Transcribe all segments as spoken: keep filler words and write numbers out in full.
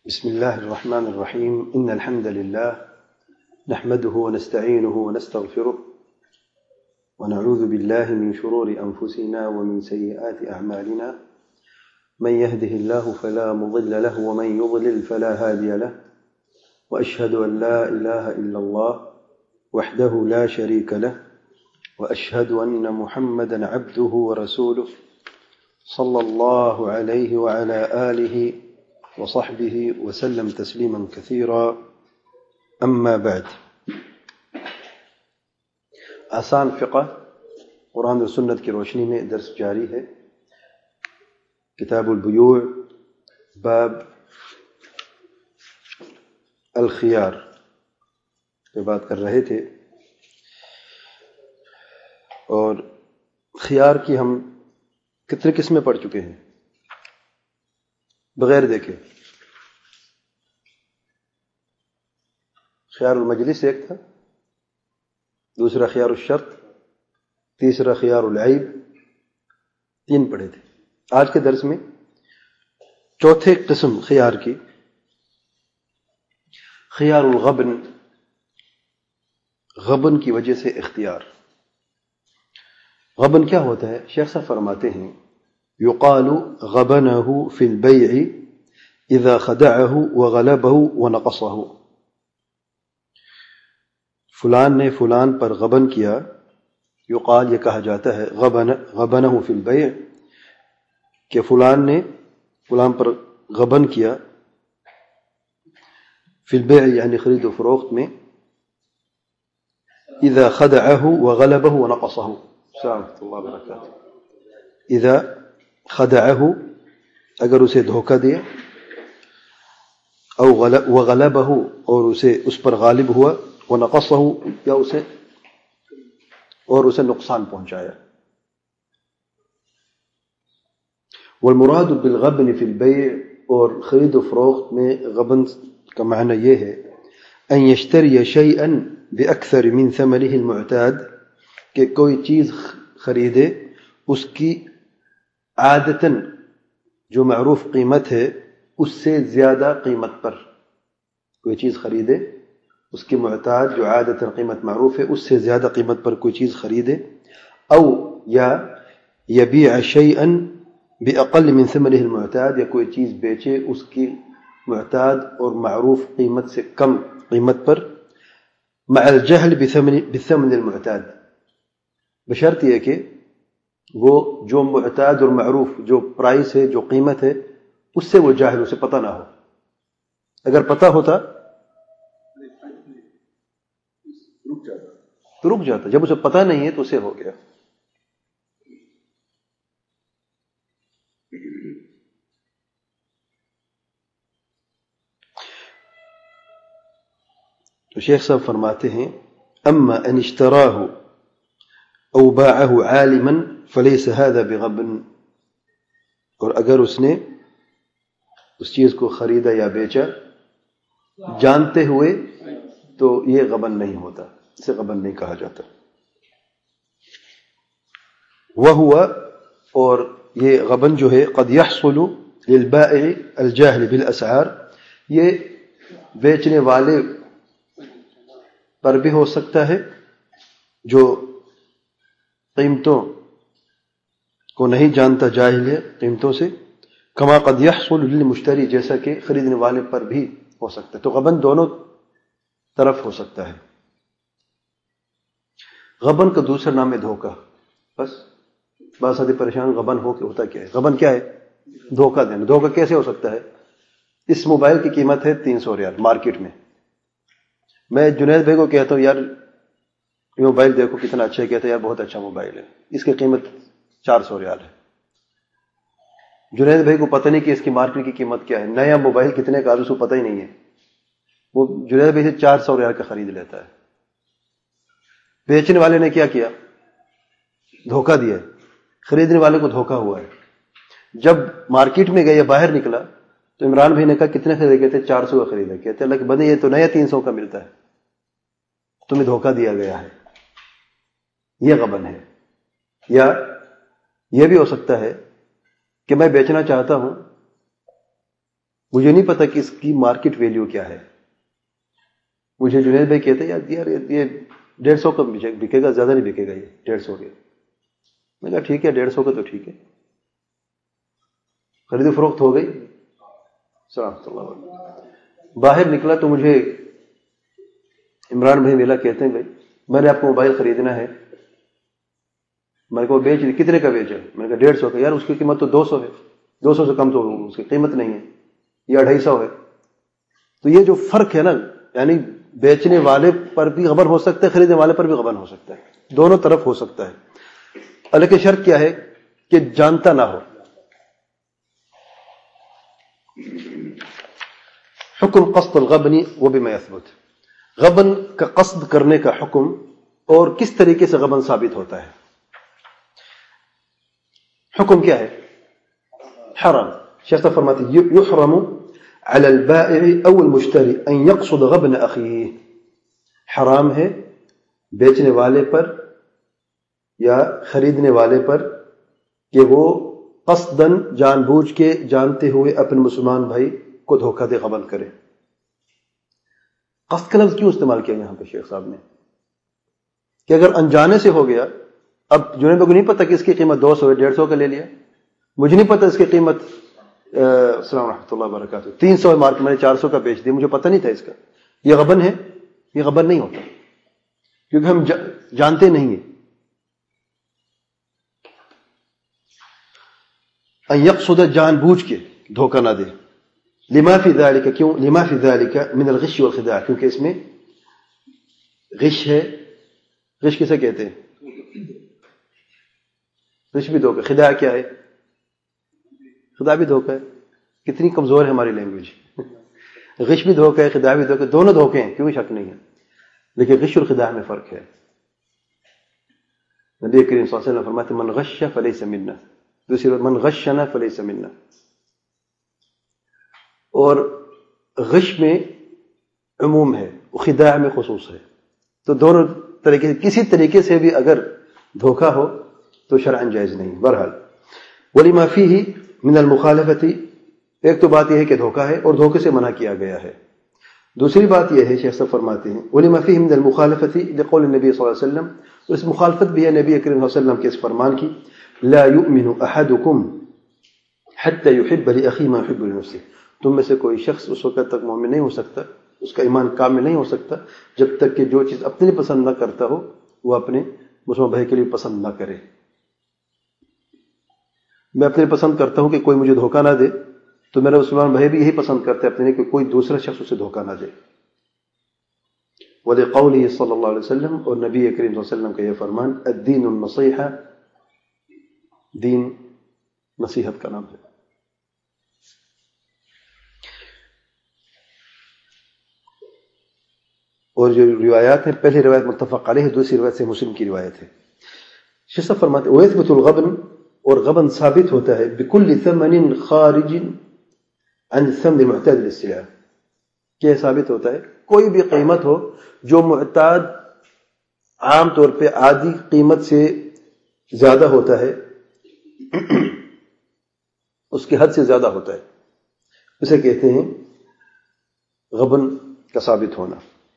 بسم الله الرحمن الرحيم إن الحمد لله نحمده ونستعينه ونستغفره ونعوذ بالله من شرور أنفسنا ومن سيئات أعمالنا من يهده الله فلا مضل له ومن يضلل فلا هادي له وأشهد أن لا إله إلا الله وحده لا شريك له وأشهد أن محمدا عبده ورسوله صلى الله عليه وعلى آله وصحبه وسلم تسليما كثيرا أما بعد. آسان فقہ قرآن و سنت کی روشنی میں درس جاری ہے. کتاب البیوع باب الخیار پہ بات کر رہے تھے، اور خیار کی ہم کتنے قسمیں پڑھ چکے ہیں بغیر دیکھے. خیار المجلس ایک تھا، دوسرا خیار الشرط، تیسرا خیار العیب، تین پڑھے تھے. آج کے درس میں چوتھے قسم خیار کی، خیار الغبن، غبن کی وجہ سے اختیار. غبن کیا ہوتا ہے؟ شیخ صاحب فرماتے ہیں یقال غبنه في البيع اذا خدعه وغلبه ونقصه. فلان نے فلان پر غبن کیا، یقال یہ کہا جاتا ہے غبن غبنه في البيع کہ فلان نے فلان پر غبن کیا، فی البیع یعنی خرید و فروخت میں، اذا خدعه وغلبه ونقصه. سلامت اللہ وبرکاتہ. اذا خدعه اگر اسے دھوکہ دیا، او وغلبه اور اسے اس پر غالب ہوا، ونقصه یا اسے اور اسے نقصان پہنچایا. والمراد بالغبن في البيع، اور خرید و فروخت میں غبن کا معنی یہ ہے ان يشتري شيئا باكثر من ثمنه المعتاد، کہ کوئی چیز خریدے اس کی عادتاً جو معروف قیمت ہے اس سے زیادہ قیمت پر. کوئی چیز خریدے اس کی معتاد جو عادتاً قیمت معروف ہے اس سے زیادہ قیمت پر کوئی چیز خریدے. او یا یبیع شیئا باقل من ثمنه المعتاد، یا کوئی چیز بیچے اس کی معتاد اور معروف قیمت سے کم قیمت پر، مع الجہل بثمن بالثمن المعتاد، بشرط یہ کہ وہ جو معتاد اور معروف جو پرائس ہے، جو قیمت ہے، اس سے وہ جاہل، اسے پتہ نہ ہو. اگر پتہ ہوتا تو رک جاتا، جب اسے پتہ نہیں ہے تو اسے ہو گیا. تو شیخ صاحب فرماتے ہیں اما ان اشتراہ او باعہ عالما فلیس هذا بغبن، اور اگر اس نے اس چیز کو خریدا یا بیچا جانتے ہوئے تو یہ غبن نہیں ہوتا، اسے غبن نہیں کہا جاتا. وہو، اور یہ غبن جو ہے، قد يحصل للبائع الجاہل بالاسعار، یہ بیچنے والے پر بھی ہو سکتا ہے جو قیمتوں کو نہیں جانتا، جاہل ہے قیمتوں سے. کما قد يحصل للمشتری، جیسا کہ خریدنے والے پر بھی ہو سکتا ہے. تو غبن دونوں طرف ہو سکتا ہے. غبن کا دوسرا نام ہے دھوکہ. بس بعض آدمی پریشان، غبن ہو کے ہوتا کیا ہے؟ غبن کیا ہے؟ دھوکہ دینا. دھوکہ کیسے ہو سکتا ہے؟ اس موبائل کی قیمت ہے تین سو ریال مارکیٹ میں، میں جنید بھائی کو کہتا ہوں یار یہ موبائل دیکھو کتنا اچھا ہے، کہتا ہے یار بہت اچھا موبائل ہے، اس کی قیمت چار سو ریال ہے. جنید بھائی کو پتہ نہیں کہ اس کی مارکیٹ کی قیمت کیا ہے، نیا موبائل کتنے کا اس کو پتہ ہی نہیں ہے، وہ جنید بھائی سے چار سو ریال کا خرید لیتا ہے. بیچنے والے نے کیا کیا؟ دھوکہ دیا ہے، خریدنے والے کو دھوکہ ہوا ہے. جب مارکیٹ میں گیا، باہر نکلا تو عمران بھائی نے کہا کتنے خریدے؟ کہتے چار سو کا خریدا. کہتے اللہ کے بندے یہ تو نیا تین سو کا ملتا ہے، تمہیں دھوکہ دیا گیا ہے. یہ غبن ہے. یا یہ بھی ہو سکتا ہے کہ میں بیچنا چاہتا ہوں مجھے نہیں پتا کہ اس کی مارکیٹ ویلیو کیا ہے. مجھے جنید بھائی کہتے ہیں یار یار یہ ڈیڑھ سو کا بکے گا, زیادہ نہیں بکے گا, یہ ڈیڑھ سو کے. میں کہا ٹھیک ہے ڈیڑھ سو کا تو ٹھیک ہے. خرید و فروخت ہو گئی. سلامت اللہ علیہ. باہر نکلا تو مجھے عمران بھائی ملا, کہتے ہیں بھائی میں نے آپ کو موبائل خریدنا ہے. میں نے کہا بیچ کتنے کا بیچا؟ میں نے کہا ڈیڑھ سو کا. یار اس کی قیمت تو دو سو ہے, دو سو سے کم تو اس کی قیمت نہیں ہے, یہ اڑھائی سو ہے. تو یہ جو فرق ہے نا, یعنی بیچنے والے پر بھی غبن ہو سکتا ہے, خریدنے والے پر بھی غبن ہو سکتا ہے, دونوں طرف ہو سکتا ہے. لیکن شرط کیا ہے کہ جانتا نہ ہو. حکم قصد الغبن وبما يثبت, غبن کا قصد کرنے کا حکم اور کس طریقے سے غبن ثابت ہوتا ہے. حکم کیا ہے؟ حرام. شیخ صاحب فرماتے ہیں یحرم على البائع او المشتری ان يقصد غبن اخیہ. حرام ہے بیچنے والے پر یا خریدنے والے پر کہ وہ قصدن جان بوجھ کے جانتے ہوئے اپنے مسلمان بھائی کو دھوکہ دے, غبن کرے. قصد کا لفظ کیوں استعمال کیا یہاں پہ شیخ صاحب نے؟ کہ اگر انجانے سے ہو گیا, اب جنید کو نہیں پتا کہ اس کی قیمت دو سو ہے, ڈیڑھ سو کا لے لیا. مجھے نہیں پتا اس کی قیمت السلام ورحمۃ اللہ وبرکاتہ تین سو ہے, مارکیٹ میں نے چار سو کا بیچ دیا, مجھے پتا نہیں تھا اس کا. یہ غبن ہے؟ یہ غبن نہیں ہوتا, کیونکہ ہم جانتے نہیں ہیں. ان یقصد جان بوجھ کے دھوکہ نہ دے. لما فی ذالک, کیوں؟ لما فی ذالک من الغش والخداع, کیونکہ اس میں غش ہے. غش کسے کہتے ہیں؟ غش بھی دھوکہ. خداع کیا ہے؟ خداع بھی دھوکہ ہے. کتنی کمزور ہے ہماری لینگویج. غش بھی دھوکہ ہے, خداع بھی دھوکہ, دونوں دھوکے ہیں, کیوں شک نہیں ہے. لیکن غش اور خداع میں فرق ہے. نبی کریم صلی اللہ علیہ وسلم فرماتے من غش فلیس منا, دوسری بات من غشنا فلیس منا. اور غش میں عموم ہے, خداع میں خصوص ہے. تو دونوں طریقے سے کسی طریقے سے بھی اگر دھوکہ ہو تو شرعاً جائز نہیں. بہرحال ولما فیہ من المخالفت, ایک تو بات یہ ہے کہ دھوکہ ہے اور دھوکے سے منع کیا گیا ہے. دوسری بات یہ ہے شیخ صاحب فرماتے ہیں ولما فیہ من المخالفت لقول النبی صلی اللہ علیہ وسلم, اس مخالفت بھی ہے نبی کریم صلی اللہ علیہ وسلم کے اس فرمان کی لا یؤمن احدکم حتی یحب لاخیہ ما یحب لنفسہ. تم میں سے کوئی شخص اس وقت تک مومن نہیں ہو سکتا, اس کا ایمان کامل نہیں ہو سکتا جب تک کہ جو چیز اپنے لیے پسند نہ کرتا ہو وہ اپنے مسلمان بھائی کے لیے پسند نہ کرے. میں اپنے لیے پسند کرتا ہوں کہ کوئی مجھے دھوکہ نہ دے, تو میرا مسلمان بھائی بھی یہی پسند کرتے ہیں اپنے لیے کہ کوئی دوسرا شخص اسے دھوکہ نہ دے. ولقوله صلی اللہ علیہ وسلم, اور نبی کریم صلی اللہ علیہ وسلم کا یہ فرمان الدین النصیحہ, دین نصیحت کا نام ہے. اور جو روایات ہیں, پہلی روایت متفق علیہ ہے, دوسری روایت سے مسلم کی روایت ہے. شیخ صاحب فرماتے ہیں ویثبت الغبن, اور غبن ثابت ہوتا ہے بکل ثمن خارج عن الثمن المعتاد للسلع. کیا ثابت ہوتا ہے؟ کوئی بھی قیمت ہو جو معتاد عام طور پہ عادی قیمت سے زیادہ ہوتا ہے, اس کے حد سے زیادہ ہوتا ہے, اسے کہتے ہیں غبن کا ثابت ہونا.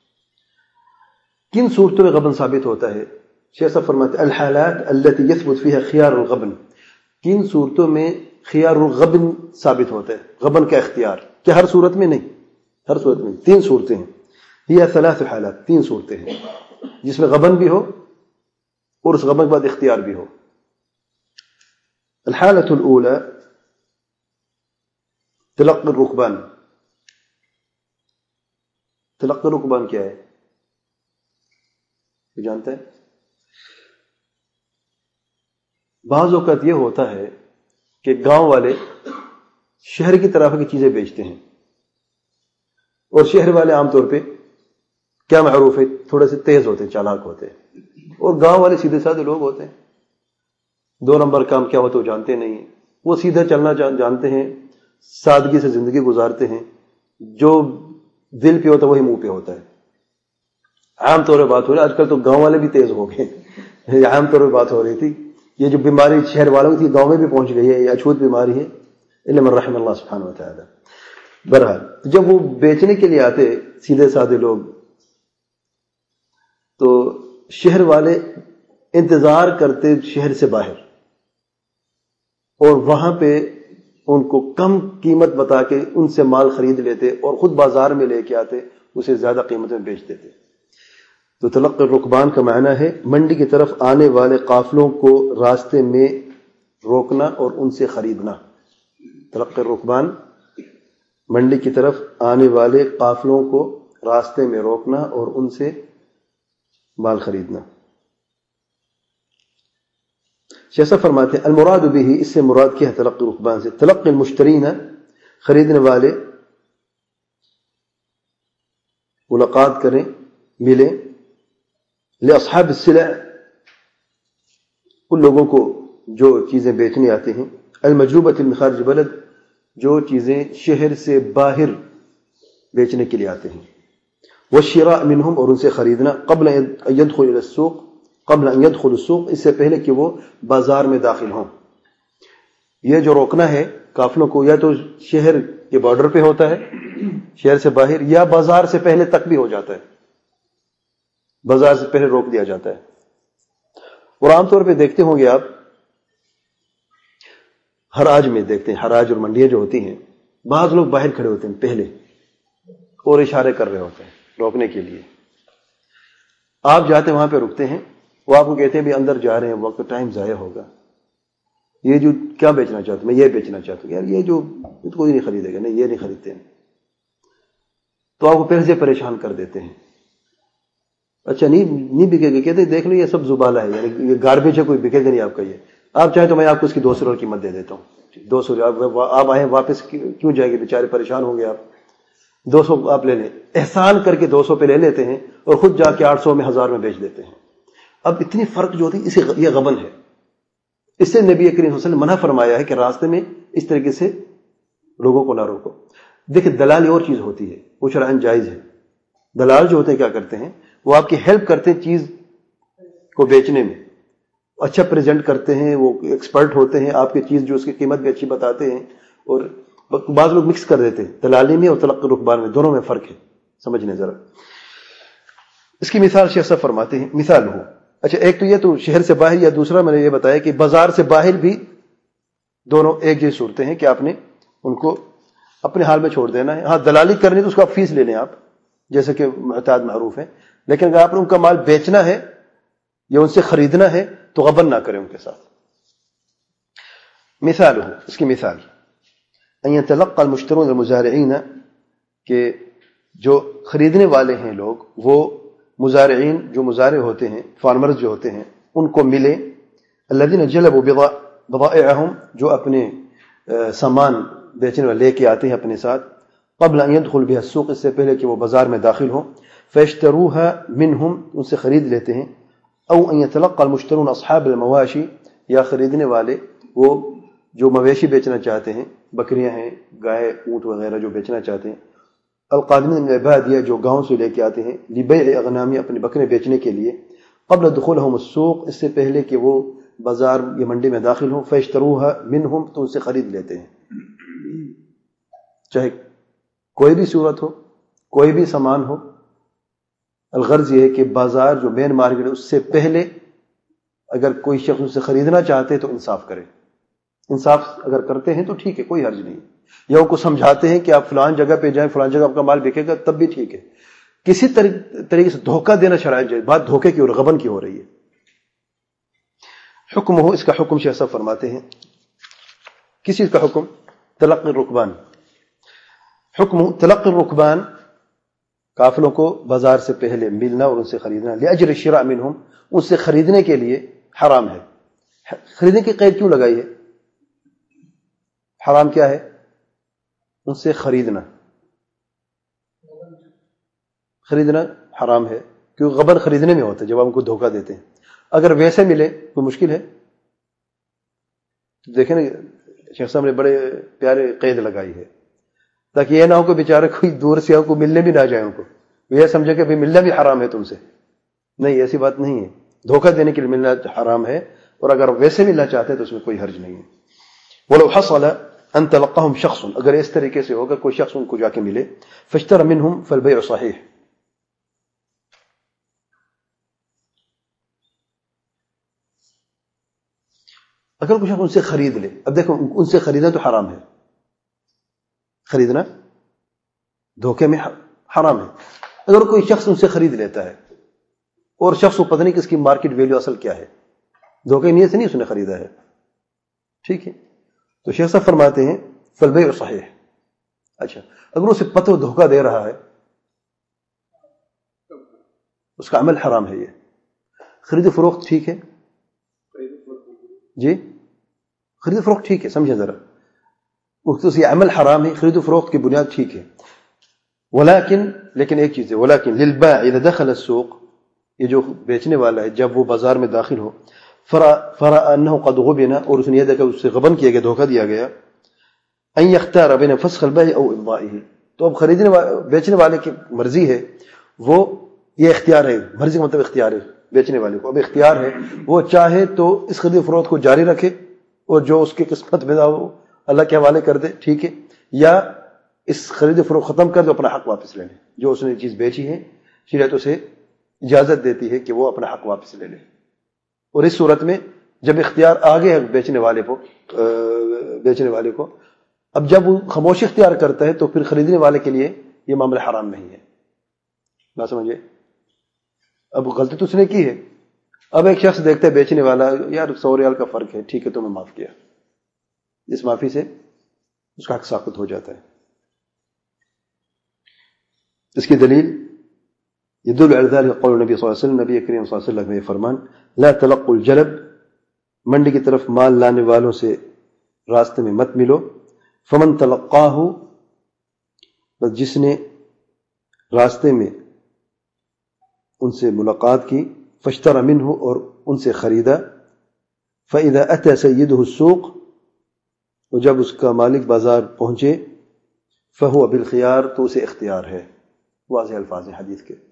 کن صورتوں میں غبن ثابت ہوتا ہے؟ شیخ صاحب فرماتے ہیں الحالات التي يثبت فيها خيار الغبن. کن صورتوں میں خيار الغبن ثابت ہوتا ہے, غبن کا اختیار. کیا ہر صورت میں؟ نہیں, ہر صورت میں. تین صورتیں ہیں, یہ ثلاث حالات, تین صورتیں ہیں جس میں غبن بھی ہو اور اس غبن کے بعد اختیار بھی ہو. الحالة الأولى تلقي الركبان. تلقي الركبان کیا ہے؟ یہ جانتے ہیں؟ بعض اوقات یہ ہوتا ہے کہ گاؤں والے شہر کی طرف کی چیزیں بیچتے ہیں, اور شہر والے عام طور پہ کیا معروف ہے, تھوڑے سے تیز ہوتے ہیں, چالاک ہوتے ہیں, اور گاؤں والے سیدھے سادھے لوگ ہوتے ہیں. دو نمبر کام کیا ہوتا ہے وہ جانتے نہیں ہیں, وہ سیدھا چلنا جانتے ہیں, سادگی سے زندگی گزارتے ہیں, جو دل پہ ہوتا ہے وہی منہ پہ ہوتا ہے. عام طور پہ بات ہو رہی ہے, آج کل تو گاؤں والے بھی تیز ہو گئے. عام طور پہ بات ہو رہی تھی, یہ جو بیماری شہر والوں کی تھی گاؤں میں بھی پہنچ گئی ہے, یہ اچھوت بیماری ہے, الا من رحم اللہ سبحانہ و تعالی. بہرحال جب وہ بیچنے کے لیے آتے سیدھے سادے لوگ تو شہر والے انتظار کرتے شہر سے باہر اور وہاں پہ ان کو کم قیمت بتا کے ان سے مال خرید لیتے اور خود بازار میں لے کے آتے اسے زیادہ قیمت میں بیچ دیتے. تو تلقی الرکبان کا معنی ہے منڈی کی طرف آنے والے قافلوں کو راستے میں روکنا اور ان سے خریدنا. تلقی الرکبان منڈی کی طرف آنے والے قافلوں کو راستے میں روکنا اور ان سے مال خریدنا. شیخ صاحب فرماتے ہیں المراد به اس سے مراد کیا ہے تلقی الرکبان سے؟ تلقی المشترین خریدنے والے ملاقات کریں ملیں لاصحاب السلع ان لوگوں کو جو چیزیں بیچنے آتے ہیں المجلوبۃ من خارج بلد جو چیزیں شہر سے باہر بیچنے کے لیے آتے ہیں والشراء منهم اور ان سے خریدنا قبل ان يدخل الى السوق قبل ان يدخل السوق اس سے پہلے کہ وہ بازار میں داخل ہوں. یہ جو روکنا ہے قافلوں کو یا تو شہر کے بارڈر پہ ہوتا ہے شہر سے باہر یا بازار سے پہلے تک بھی ہو جاتا ہے بازار سے پہلے روک دیا جاتا ہے. اور عام طور پہ دیکھتے ہوں گے آپ حراج میں دیکھتے ہیں حراج اور منڈیاں جو ہوتی ہیں بعض لوگ باہر کھڑے ہوتے ہیں پہلے اور اشارے کر رہے ہوتے ہیں روکنے کے لیے. آپ جاتے وہاں پہ رکتے ہیں وہ آپ کو کہتے ہیں بھی اندر جا رہے ہیں وقت ٹائم ضائع ہوگا یہ جو کیا بیچنا چاہتا ہوں میں یہ بیچنا چاہتا ہوں یار یہ جو کوئی نہیں خریدے گا نہیں یہ نہیں خریدتے ہیں تو آپ کو پہلے سے پریشان کر دیتے ہیں. اچھا نہیں نہیں بکے گا کہتے دیکھ لو یہ سب زبالہ ہے یعنی یہ گاربیج ہے کوئی بکے گا نہیں آپ کا یہ آپ چاہیں تو میں آپ کو اس کی دو سو روپے قیمت دے دیتا ہوں دو سو آپ آئے واپس کیوں جائیں گے بیچارے پریشان ہوں گے آپ دو سو آپ لے لیں احسان کر کے دو سو پہ لے لیتے ہیں اور خود جا کے آٹھ سو میں ہزار میں بیچ دیتے ہیں. اب اتنی فرق جو ہوتی ہے اسے یہ غبن ہے. اس سے نبی کریم صلی اللہ علیہ وسلم نے منع فرمایا ہے کہ راستے میں اس طریقے سے لوگوں کو نہ روکو. دیکھیں دلالی اور چیز ہوتی ہے وہ شرعاً جائز ہے. دلال جو ہوتے ہیں کیا کرتے ہیں وہ آپ کی ہیلپ کرتے ہیں چیز کو بیچنے میں اچھا پریزنٹ کرتے ہیں وہ ایکسپرٹ ہوتے ہیں آپ کی چیز جو اس کی قیمت بھی اچھی بتاتے ہیں اور بعض لوگ مکس کر دیتے ہیں دلالی میں اور تلقی الرکبان میں دونوں میں فرق ہے سمجھنے ذرا. اس کی مثال شیخ صاحب فرماتے ہیں مثال ہو اچھا ایک تو یہ تو شہر سے باہر یا دوسرا میں نے یہ بتایا کہ بازار سے باہر بھی دونوں ایک جیسی صورتیں ہیں کہ آپ نے ان کو اپنے حال میں چھوڑ دینا ہے. ہاں دلالی کرنی تو اس کو آپ فیس لے لیں آپ جیسے کہ معتاد معروف ہے لیکن اگر آپ نے ان کا مال بیچنا ہے یا ان سے خریدنا ہے تو غبن نہ کریں ان کے ساتھ. مثال ہو اس کی مثال ان يتلقى المشترون المزارعین کہ جو خریدنے والے ہیں لوگ وہ مزارعین جو مزارع ہوتے ہیں فارمرز جو ہوتے ہیں ان کو ملے الذين جلبوا بضائعهم جو اپنے سامان بیچنے والے لے کے آتے ہیں اپنے ساتھ قبل ان يدخل بها السوق اس سے پہلے کہ وہ بازار میں داخل ہوں فيشتروها منهم ان سے خرید لیتے ہیں او ان يتلقى المشترون اصحاب المواشي یا خریدنے والے وہ جو مویشی بیچنا چاہتے ہیں بکریاں ہیں گائے اونٹ وغیرہ جو بیچنا چاہتے ہیں القادمین من البادیہ جو گاؤں سے لے کے آتے ہیں لبیع اغنامی اپنے بکرے بیچنے کے لیے قبل دخولهم السوق اس سے پہلے کہ وہ بازار یا منڈی میں داخل ہوں فیشتروها منهم تو ان سے خرید لیتے ہیں چاہے کوئی بھی صورت ہو کوئی بھی سامان ہو. الغرض یہ ہے کہ بازار جو مین مارکیٹ ہے اس سے پہلے اگر کوئی شخص ان سے خریدنا چاہتے تو انصاف کرے. انصاف اگر کرتے ہیں تو ٹھیک ہے کوئی حرج نہیں یا ان کو سمجھاتے ہیں کہ آپ فلان جگہ پہ جائیں فلان جگہ آپ کا مال بکے گا تب بھی ٹھیک ہے. کسی طریقے سے دھوکہ دینا شرائع جائز بات دھوکے کی اور غبن کی ہو رہی ہے. حکم ہو اس کا حکم شیخ صاحب فرماتے ہیں کس چیز کا حکم تلقی الرکبان حکم تلقی الرکبان قافلوں کو بازار سے پہلے ملنا اور ان سے خریدنا لاجر الشراء منهم ان سے خریدنے کے لیے حرام ہے. خریدنے کی قید کیوں لگائی ہے حرام کیا ہے ان سے خریدنا خریدنا حرام ہے کیونکہ غبن خریدنے میں ہوتا ہے جب آپ ان کو دھوکہ دیتے ہیں. اگر ویسے ملے تو مشکل ہے. دیکھیں نا شیخ صاحب نے بڑے پیارے قید لگائی ہے تاکہ یہ نہ ہو کہ بیچارے کوئی دور سے کو ملنے بھی نہ جائے ان کو یہ سمجھے کہ ملنا بھی حرام ہے تم سے. نہیں ایسی بات نہیں ہے. دھوکہ دینے کے لیے ملنا حرام ہے اور اگر ویسے ملنا چاہتے ہیں تو اس میں کوئی حرج نہیں ہے. ولو حصل ان تلقاهم شخص، اگر اس طریقے سے ہوگا کوئی شخص ان کو جا کے ملے، فاشترى منهم فالبيع صحيح. اگر کوئی شخص ان سے خرید لے، اب دیکھو ان سے خریدنا تو حرام ہے، خریدنا دھوکے میں حرام ہے. اگر کوئی شخص ان سے خرید لیتا ہے اور شخص کو پتہ نہیں کہ اس کی مارکیٹ ویلیو اصل کیا ہے، دھوکے نیت سے نہیں اس نے خریدا ہے، ٹھیک ہے، تو شیخ صاحب فرماتے ہیں فالبيع صحیح. اچھا اگر اسے پتہ دھوکہ دے رہا ہے اس کا عمل حرام ہے. یہ خرید و فروخت ٹھیک ہے جی، خرید و فروخت ٹھیک ہے، سمجھیں ذرا، اس یہ عمل حرام ہے، خرید و فروخت کی بنیاد ٹھیک ہے. ولیکن لیکن ایک چیز ہے، ولیکن للبائع اذا دخل السوق، یہ جو بیچنے والا ہے جب وہ بازار میں داخل ہو، فرا انه قد غبن، اور اس نے یہ دیکھا اس سے غبن کیا گیا، دھوکہ دیا گیا، ان يختار بين فسخ البيع او امضائه، تو اب خریدنے بیچنے والے کی مرضی ہے، وہ یہ اختیار ہے، مرضی کا مطلب اختیار ہے بیچنے والے کو، اب اختیار ہے وہ چاہے تو اس خرید و فروخت کو جاری رکھے اور جو اس کی قسمت میں وہ اللہ کے حوالے کر دے، ٹھیک ہے، یا اس خرید و فروخت ختم کر دے، اپنا حق واپس لے لے. جو اس نے چیز بیچی ہے شریعت اسے اجازت دیتی ہے کہ وہ اپنا حق واپس لے لے. اور اس صورت میں جب اختیار آگے ہے بیچنے والے کو بیچنے والے کو اب جب وہ خاموشی اختیار کرتا ہے تو پھر خریدنے والے کے لیے یہ معاملہ حرام نہیں ہے. نہ سمجھے، اب غلطی تو اس نے کی ہے، اب ایک شخص دیکھتا ہے بیچنے والا، یار سو ریال کا فرق ہے، ٹھیک ہے تو میں معاف کیا، اس معافی سے اس کا حق ساقط ہو جاتا ہے. اس کی دلیل يدل على ذلك قول النبي صلی اللہ علیہ وسلم، نبی کریم صلی اللہ علیہ وسلم میں فرمان، لا تلقوا الجلب، منڈی کی طرف مال لانے والوں سے راستے میں مت ملو، فمن تلقاہ، بس جس نے راستے میں ان سے ملاقات کی، فاشترى منه، اور ان سے خریدا، فاذا اتى سيده السوق، اور جب اس کا مالک بازار پہنچے، فهو بالخيار، تو اسے اختیار ہے. واضح الفاظ ہیں حدیث کے.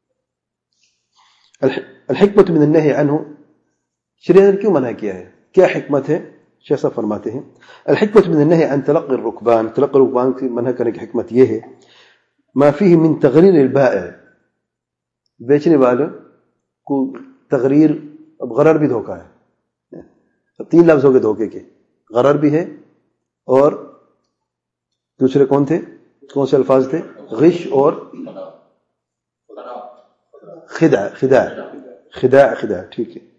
الحکمت من النہی عنہ، شریعت نے کیوں منع کیا ہے، کیا حکمت ہے؟ شیخ صاحب فرماتے ہیں الحکمت من النہی عن تلقی الرکبان، تلقی الرکبان کی منع کرنے کی حکمت یہ ہے، ما فیہ من تغریر البائع، بیچنے والے کو تغریر، اب غرر بھی دھوکہ ہے، تین لفظ ہو گئے دھوکے کے، غرر بھی ہے اور دوسرے کون تھے، کون سے الفاظ تھے، غش اور خداع، خداع خداع خداع ٹھیک ہے.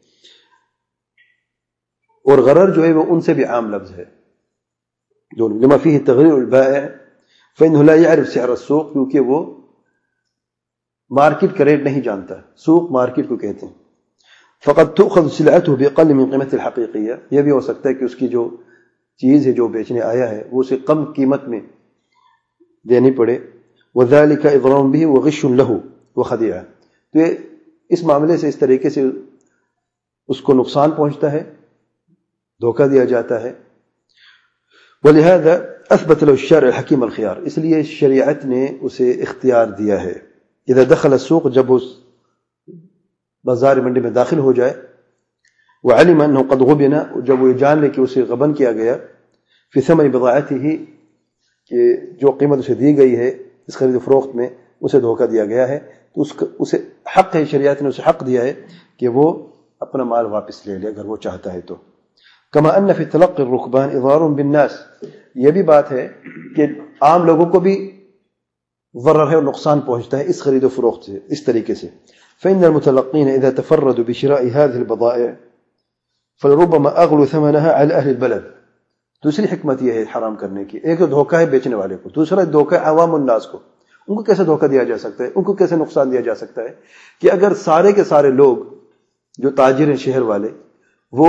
اور غرر جو ہے وہ ان سے بھی عام لفظ ہے دونوں. لما فيه تغرير البائع فإنه لا يعرف سعر السوق، کیونکہ وہ مارکیٹ کا ریٹ نہیں جانتا، سوق مارکیٹ کو کہتے ہیں. فقد تؤخذ سلعته بأقل من قيمته الحقيقية، یہ بھی ہو سکتا ہے کہ اس کی جو چیز ہے جو بیچنے آیا ہے وہ اسے کم قیمت میں دینی پڑے. وذلك إضرار به وغش له وخديعة، تو اس معاملے سے اس طریقے سے اس کو نقصان پہنچتا ہے، دھوکہ دیا جاتا ہے. ولهذا اثبت له الشارع الحکیم الخيار، اس لیے شریعت نے اسے اختیار دیا ہے. اذا دخل السوق، جب اس بازار منڈی میں داخل ہو جائے، وعلم انه قد غبن، جب وہ جان لے کہ اسے غبن کیا گیا، في ثمن بضاعته، کہ جو قیمت اسے دی گئی ہے اس خرید و فروخت میں اسے دھوکہ دیا گیا ہے، تو اس اسے حق ہے، شریعت نے اسے حق دیا ہے کہ وہ اپنا مال واپس لے لے اگر وہ چاہتا ہے تو. کما ان فی تلقی الرکبان اضرار بالناس، یہ بھی بات ہے کہ عام لوگوں کو بھی ضرر ہے اور نقصان پہنچتا ہے اس خرید و فروخت سے اس طریقے سے. فإن المتلقين إذا تفردوا بشراء هذه البضائع فلربما أغلوا ثمنها على أهل البلد. دوسری حکمت یہ ہے حرام کرنے کی، ایک تو دھوکہ ہے بیچنے والے کو، دوسرا دھوکہ عوام الناس کو. ان کو کیسے دھوکہ دیا جا سکتا ہے، ان کو کیسے نقصان دیا جا سکتا ہے کہ اگر سارے کے سارے لوگ جو تاجر ہیں شہر والے، وہ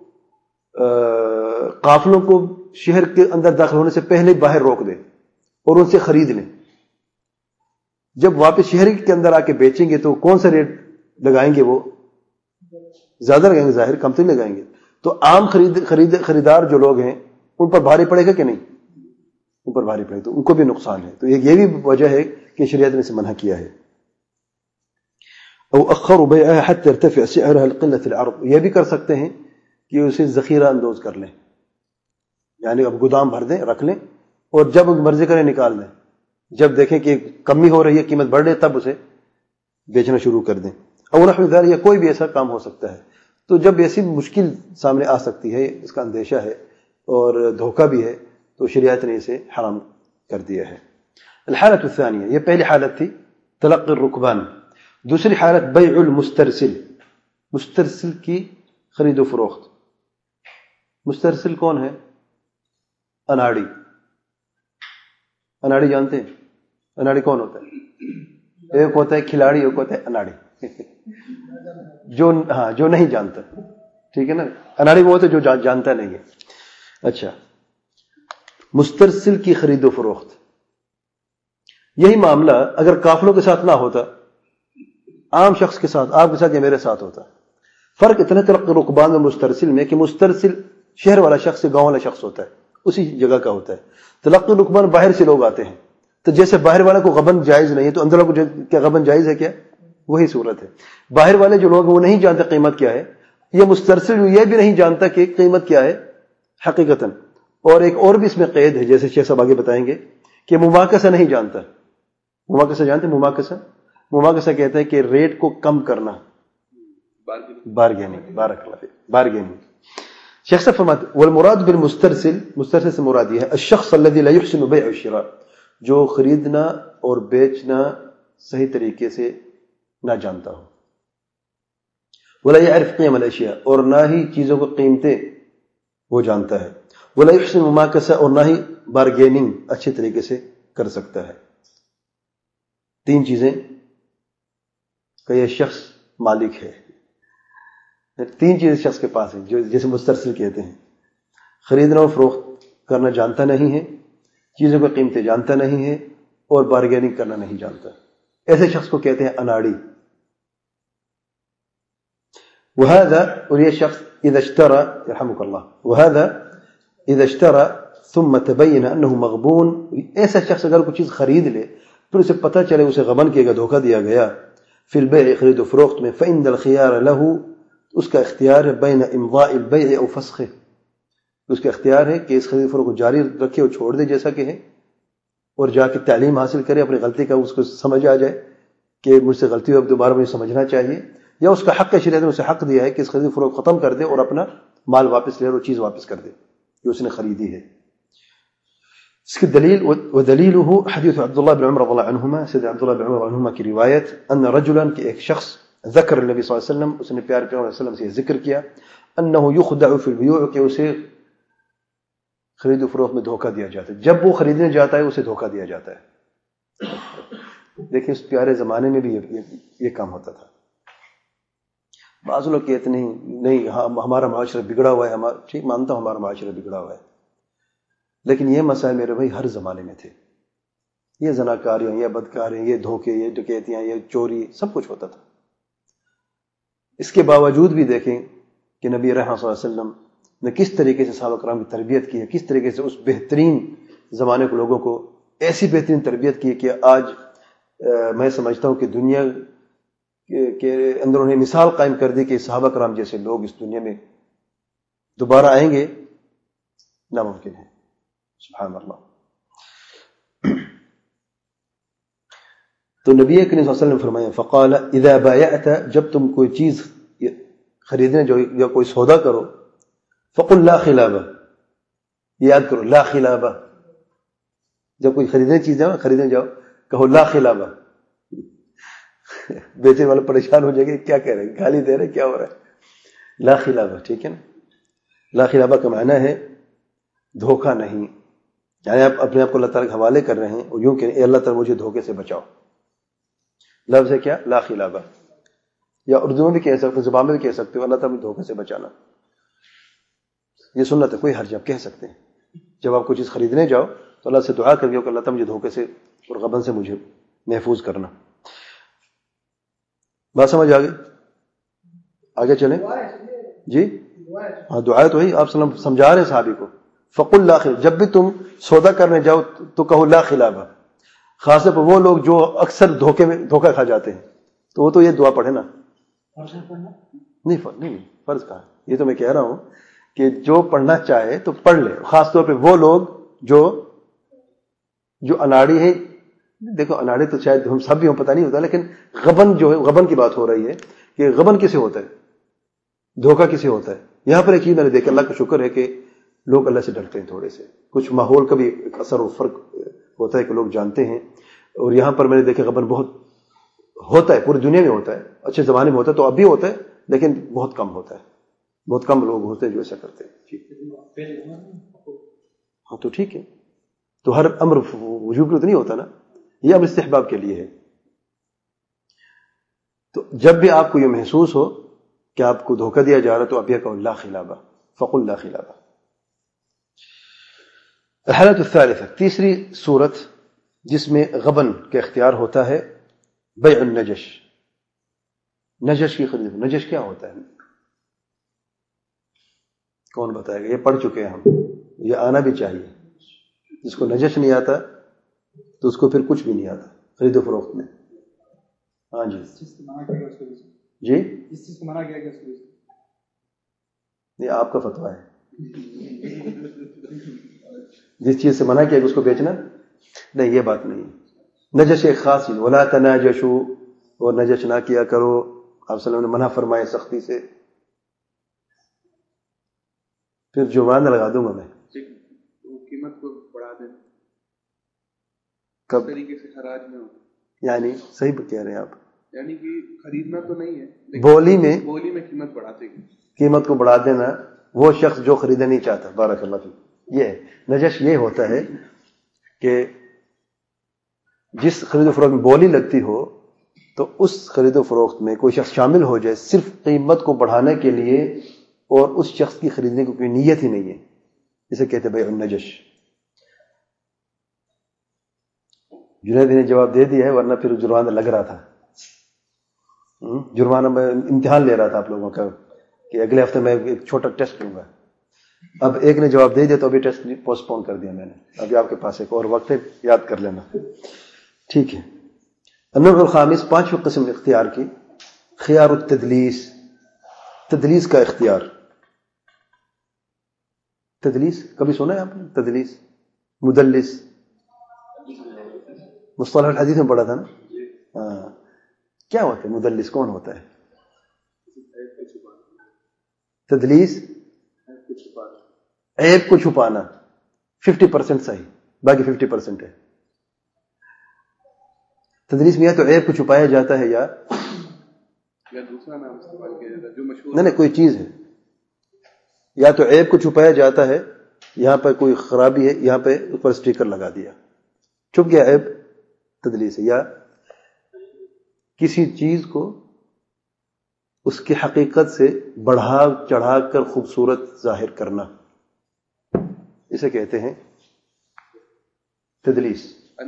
قافلوں کو شہر کے اندر داخل ہونے سے پہلے باہر روک دیں اور ان سے خرید لیں، جب واپس شہر کے اندر آ کے بیچیں گے تو کون سا ریٹ لگائیں گے، وہ زیادہ لگائیں گے، ظاہر کم تو نہیں لگائیں گے. تو عام خرید خرید خریدار جو لوگ ہیں ان پر بھاری پڑے گا کہ نہیں، ان پر بھاری پڑے گا تو ان کو بھی نقصان ہے. تو یہ بھی وجہ ہے کہ شریعت نے اسے منع کیا ہے. او اخروا بيعها حتى يرتفع سعرها لقلة العرض، یہ بھی کر سکتے ہیں کہ اسے ذخیرہ اندوز کر لیں، یعنی اب گودام بھر دیں، رکھ لیں، اور جب مرضی کریں نکال دیں، جب دیکھیں کہ کمی ہو رہی ہے، قیمت بڑھ رہی ہے، تب اسے بیچنا شروع کر دیں. اور نحو ذلک، یا کوئی بھی ایسا کام ہو سکتا ہے. تو جب ایسی مشکل سامنے آ سکتی ہے، اس کا اندیشہ ہے اور دھوکہ بھی ہے، تو شریعت نے اسے حرام کر دیا ہے. الحالت الثانیہ، یہ پہلی حالت تھی تلقی الرکبان. دوسری حالت بیع المسترسل، مسترسل کی خرید و فروخت. مسترسل کون ہے؟ اناڑی. اناڑی جانتے ہیں؟ اناڑی کون ہوتا ہے؟ ایک ہوتا ہے کھلاڑی، ایک ہوتا ہے اناڑی. جو ہاں جو نہیں جانتا، ٹھیک ہے نا. اناڑی وہ ہوتا ہے جو جانتا نہیں ہے. اچھا، مسترسل کی خرید و فروخت. یہی معاملہ اگر قافلوں کے ساتھ نہ ہوتا، عام شخص کے ساتھ، آپ کے ساتھ یا میرے ساتھ ہوتا. فرق اتنا تلقی رکبان اور مسترسل میں کہ مسترسل شہر والا شخص سے گاؤں والا شخص ہوتا ہے، اسی جگہ کا ہوتا ہے. تلقی رکبان باہر سے لوگ آتے ہیں. تو جیسے باہر والے کو غبن جائز نہیں ہے، تو اندر والوں کو کیا غبن جائز ہے؟ کیا وہی صورت ہے. باہر والے جو لوگ وہ نہیں جانتے قیمت کیا ہے، یہ مسترسل یہ بھی نہیں جانتا کہ قیمت کیا ہے حقیقتاً. اور ایک اور بھی اس میں قید ہے، جیسے شیخ صاحب آگے بتائیں گے، کہ مماکسہ نہیں جانتا. مماکسہ جانتے ہیں؟ مماکسہ مماکسہ کہتے ہیں کہ ریٹ کو کم کرنا، بارگیننگ. بارک اللہ فیک، بارگیننگ. شیخ صاحب فرماتے والمراد بالمسترسل، مسترسل سے مراد یہ ہے الشخص الذي لا يحسن بيع الشراء، جو خریدنا اور بیچنا صحیح طریقے سے نہ جانتا ہو. ولا يعرف قيم الاشياء، اور نہ ہی چیزوں کو قیمتیں وہ جانتا ہے. ولا يحسن مماکسہ، اور نہ ہی بارگیننگ اچھے طریقے سے کر سکتا ہے. تین چیزیں کا یہ شخص مالک ہے. تین چیزیں شخص کے پاس ہیں جو جسے مسترسل کہتے ہیں. خریدنا اور فروخت کرنا جانتا نہیں ہے، چیزوں کی قیمتیں جانتا نہیں ہے، اور بارگیننگ کرنا نہیں جانتا. ایسے شخص کو کہتے ہیں اناڑی. وهذا، اور یہ شخص اذا اشترى يرحمك الله، وهذا اذا اشترى ثم تبين انه مغبون، ایسا شخص اگر کوئی چیز خرید لے پھر اسے پتہ چلے اسے غبن کیا گیا، دھوکہ دیا گیا، فی البیع، خرید و فروخت میں، فإن الخيار له، اس کا اختیار ہے، بین امضاء البیع او فسخه، اس کا اختیار ہے کہ اس خرید و فروخت کو جاری رکھے اور چھوڑ دے جیسا کہ ہے، اور جا کے تعلیم حاصل کرے، اپنی غلطی کا اس کو سمجھ آ جائے کہ مجھ سے غلطی ہوئی، اب دوبارہ مجھے سمجھنا چاہیے. یا اس کا حق ہے، شریعت نے اسے حق دیا ہے کہ اس خرید و فروخت ختم کر دے اور اپنا مال واپس لے اور چیز واپس کر دے جو اس نے خریدی ہے. اس کی دلیل ودلیلہ حدیث عبداللہ بن عمر رضی اللہ عنہما، سید عبداللہ بن عمر عنہما کی روایت، ان رجلا، کہ ایک شخص، ذکر النبی صلی اللہ علیہ وسلم، اس نے پیارے پیغمبر صلی اللہ علیہ وسلم سے ذکر کیا، انه یخدع فی البیوع، کہ اسے خرید و فروخت میں دھوکہ دیا جاتا ہے. جب وہ خریدنے جاتا ہے اسے دھوکہ دیا جاتا ہے. دیکھیں اس پیارے زمانے میں بھی یہ, یہ کام ہوتا تھا. بعض لوگ کہتے نہیں نہیں ہمارا معاشرہ بگڑا ہوا ہے، ہمارا ٹھیک مانتا ہوں ہمارا معاشرہ بگڑا ہوا ہے، لیکن یہ مسائل میرے بھائی ہر زمانے میں تھے. یہ زناکاریاں، یہ بدکاریاں، یہ دھوکے، یہ ڈکیتیاں، یہ چوری، سب کچھ ہوتا تھا. اس کے باوجود بھی دیکھیں کہ نبی رحمت صلی اللہ علیہ وسلم نے کس طریقے سے صحابہ کرام کی تربیت کی ہے، کس طریقے سے اس بہترین زمانے کے لوگوں کو ایسی بہترین تربیت کی ہے کہ آج میں سمجھتا ہوں کہ دنیا کے اندر انہیں مثال قائم کر دی کہ صحابہ کرام جیسے لوگ اس دنیا میں دوبارہ آئیں گے ناممکن ہے. سبحان اللہ. تو نبی کریم صلی اللہ علیہ وسلم نے فرمایا، فقال اذا بايعت، جب تم کوئی چیز خریدنے جو یا کوئی سودا کرو، فقل لا خلابہ، یاد کرو لا خلابہ، جب کوئی خریدنے چیز جاؤ خریدنے جاؤ کہو لا خلابہ. بیچنے والا پریشان ہو جائے گا، کیا کہہ رہے ہیں، گالی دے رہے، کیا ہو رہا ہے. لا خلابہ، ٹھیک ہے نا. لا خلابہ کا معنی ہے دھوکہ نہیں، یعنی آپ اپنے آپ کو اللہ تعالیٰ کے حوالے کر رہے ہیں اور یوں کہ اے اللہ تعالیٰ مجھے دھوکے سے بچاؤ. لفظ ہے کیا؟ لا خلابہ. یا اردو میں بھی کہہ سکتے، زبان میں بھی کہہ سکتے ہو اللہ تعالیٰ مجھے دھوکے سے بچانا. یہ سنت ہے، کوئی حرج، آپ کہہ سکتے ہیں. جب آپ کوئی چیز خریدنے جاؤ تو اللہ سے دعا کر کے کہ اللہ تعالیٰ مجھے دھوکے سے اور غبن سے مجھے محفوظ کرنا. بات سمجھ آگے آگے چلیں جی. ہاں دعا تو ہے، آپ صلی اللہ علیہ وسلم سمجھا رہے ہیں صحابی کو. فقل لا خلابہ، جب بھی تم سودا کرنے جاؤ تو کہو لا خلابہ. خاص طور پر وہ لوگ جو اکثر دھوکے میں دھوکہ کھا جاتے ہیں تو وہ تو یہ دعا پڑھے نا. نہیں نہیں فرض کہا، یہ تو میں کہہ رہا ہوں کہ جو پڑھنا چاہے تو پڑھ لے، خاص طور پہ وہ لوگ جو جو اناڑی ہیں. دیکھو اناڑی تو شاید ہم سب بھی ہوں، پتہ نہیں ہوتا، لیکن غبن جو ہے، غبن کی بات ہو رہی ہے کہ غبن کسے ہوتا ہے، دھوکہ کسے ہوتا ہے. یہاں پر ایک چیز میں نے دیکھا، اللہ کا شکر ہے کہ لوگ اللہ سے ڈرتے ہیں تھوڑے سے، کچھ ماحول کا بھی ایک اثر و فرق ہوتا ہے کہ لوگ جانتے ہیں. اور یہاں پر میں نے دیکھا غبن بہت ہوتا ہے، پوری دنیا میں ہوتا ہے، اچھے زمانے میں ہوتا ہے تو اب بھی ہوتا ہے، لیکن بہت کم ہوتا ہے، بہت کم لوگ ہوتے ہیں جو ایسا کرتے ہیں. ہاں تو ٹھیک ہے، تو ہر امر وجوب کے تو نہیں ہوتا نا، یہ امر استحباب کے لیے ہے. تو جب بھی آپ کو یہ محسوس ہو کہ آپ کو دھوکہ دیا جا رہا ہے تو اب یہ کہو لا خلابہ، فقل لا خلابہ. الحالۃ الثالثہ، تیسری صورت جس میں غبن کا اختیار ہوتا ہے، بیع النجش، نجش کی خرید. نجش کیا ہوتا ہے؟ کون بتائے گا؟ یہ پڑھ چکے ہیں ہم، یہ آنا بھی چاہیے. جس کو نجش نہیں آتا تو اس کو پھر کچھ بھی نہیں آتا خرید و فروخت میں. ہاں جی جی، یہ آپ کا فتویٰ ہے. جس چیز سے منع کیا کہ اس کو بیچنا نہیں، یہ بات نہیں. نجش ایک خاص چیز، ولا تناجشوا، اور نجش نہ کیا کرو. آپ صلی اللہ علیہ وسلم نے منع فرمائے سختی سے. پھر جرمانہ لگا دوں گا میں. قیمت کو بڑھا دیں کب طریقے سے خراج میں ہو، یعنی صحیح کہہ رہے ہیں آپ، یعنی کہ خریدنا تو نہیں ہے، بولی میں بولی میں قیمت بڑھاتے ہیں. قیمت کو بڑھا دینا، وہ شخص جو خریدنا نہیں چاہتا. بارک اللہ فیک. یہ ہے نجش. یہ ہوتا ہے کہ جس خرید و فروخت میں بولی لگتی ہو تو اس خرید و فروخت میں کوئی شخص شامل ہو جائے صرف قیمت کو بڑھانے کے لیے، اور اس شخص کی خریدنے کی کوئی نیت ہی نہیں ہے، اسے کہتے ہیں بیع النجش. جنید نے جواب دے دیا ہے، ورنہ پھر جرمانہ لگ رہا تھا. جرمانہ میں امتحان لے رہا تھا آپ لوگوں کا کہ اگلے ہفتے میں ایک چھوٹا ٹیسٹ لوں گا. اب ایک نے جواب دے دیا تو ابھی ٹیسٹ پوسٹ پون کر دیا میں نے. ابھی آپ کے پاس ایک اور وقت ہے، یاد کر لینا. ٹھیک ہے. النوع الخامس، پانچویں قسم اختیار کی، خیار التدلیس، تدلیس کا اختیار. تدلیس کبھی سنا ہے آپ نے؟ تدلیس، مدلس، مصطلح الحدیث میں پڑھا تھا نا. ہاں، کیا ہوتا ہے مدلس؟ کون ہوتا ہے تدلیس؟ عیب کو چھپانا. ففٹی پرسینٹ صحیح، باقی ففٹی پرسینٹ ہے. تدلیس میں یا تو عیب کو چھپایا جاتا ہے یا دوسرا نام استعمال کیا جاتا ہے جو مشہور نہیں نہیں کوئی چیز ہے، یا تو عیب کو چھپایا جاتا ہے، یہاں پہ کوئی خرابی ہے، یہاں پہ اوپر اسٹیکر لگا دیا، چھپ گیا عیب، تدلیس ہے. یا کسی چیز کو اس کی حقیقت سے بڑھا چڑھا کر خوبصورت ظاہر کرنا، اسے کہتے ہیں تدلیس.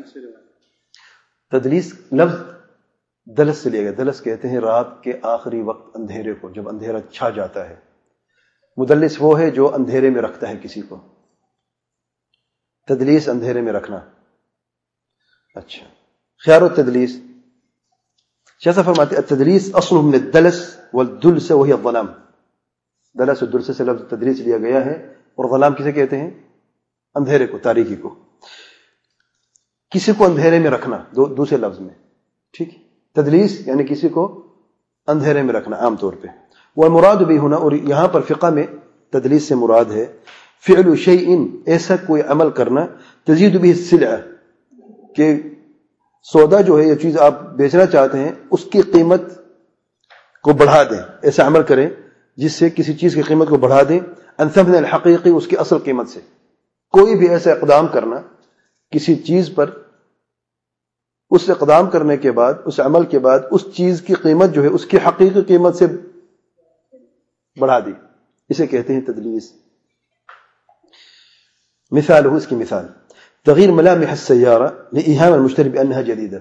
تدلیس لفظ دلس سے لیا گیا. دلس کہتے ہیں رات کے آخری وقت اندھیرے کو، جب اندھیرا چھا جاتا ہے. مدلس وہ ہے جو اندھیرے میں رکھتا ہے کسی کو. تدلیس اندھیرے میں رکھنا. اچھا، خیار التدلیس، جیسا فرماتے التدلیس اصل من الدلس والدلس وهي الظلام. دلس و دلس سے لفظ تدلیس لیا گیا ہے، اور ظلام کسے کہتے ہیں؟ اندھیرے کو، تاریکی کو. کسی کو اندھیرے میں رکھنا دو دوسرے لفظ میں. ٹھیک، تدلیس یعنی کسی کو اندھیرے میں رکھنا عام طور پہ. والمراد بھی ہونا، اور یہاں پر فقہ میں تدلیس سے مراد ہے فعل شیء، ایسا کوئی عمل کرنا، تزید به السلعہ، کہ سودا جو ہے یہ چیز آپ بیچنا چاہتے ہیں اس کی قیمت کو بڑھا دیں. ایسا عمل کریں جس سے کسی چیز کی قیمت کو بڑھا دیں، عن ثمن الحقیقی، اس کی اصل قیمت سے. کوئی بھی ایسا اقدام کرنا کسی چیز پر، اس اقدام کرنے کے بعد، اس عمل کے بعد اس چیز کی قیمت جو ہے اس کی حقیقی قیمت سے بڑھا دی، اسے کہتے ہیں تدلیس. مثال ہو، اس کی مثال تغیر ملامح السیارہ لإیہام المشتری بأنها جدیدہ.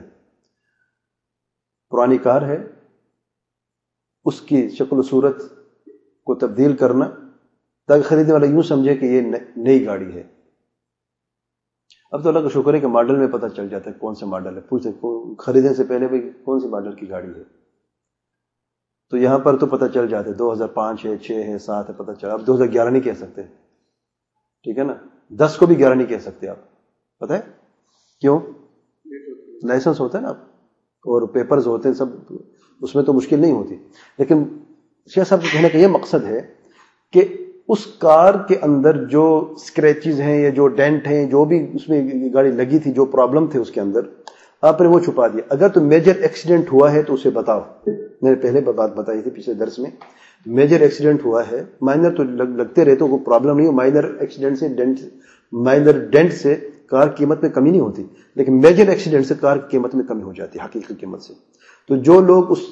پرانی کار ہے، اس کی شکل و صورت کو تبدیل کرنا تاکہ خریدنے والا یوں سمجھے کہ یہ نئی گاڑی ہے. اب تو اللہ کا شکر ہے کہ ماڈل میں پتہ چل جاتا ہے کون سے ماڈل ہے. پوچھتے خریدنے سے پہلے بھی کون سی ماڈل کی گاڑی ہے. تو یہاں پر تو پتہ چل جاتے دو ہزار پانچ ہے، چھ ہے، سات ہے، پتہ چلا. اب دو ہزار گیارہ نہیں کہہ سکتے، ٹھیک ہے نا. دس کو بھی گیارہ نہیں کہہ سکتے آپ، پتہ ہے کیوں؟ لائسنس ہوتا ہے نا اور پیپرز ہوتے ہیں سب، اس میں تو مشکل نہیں ہوتی. لیکن شیخ صاحب کے کہنے کا یہ مقصد ہے کہ اس کار کے اندر جو اسکریچز ہیں یا جو ڈینٹ ہیں، جو بھی اس میں گاڑی لگی تھی، جو پرابلم تھے اس کے اندر، آپ نے وہ چھپا دیا. اگر تو میجر ایکسیڈنٹ ہوا ہے تو اسے بتاؤ. میں نے پہلے بات بتائی تھی پچھلے درس میں، میجر ایکسیڈنٹ ہوا ہے، مائنر تو لگتے رہتے وہ پرابلم نہیں ہو. مائنر ایکسیڈنٹ سے ڈینٹ مائنر ڈینٹ سے کار کی قیمت میں کمی نہیں ہوتی، لیکن میجر ایکسیڈنٹ سے کار کی قیمت میں کمی ہو جاتی ہے حقیقی قیمت سے. تو جو لوگ اس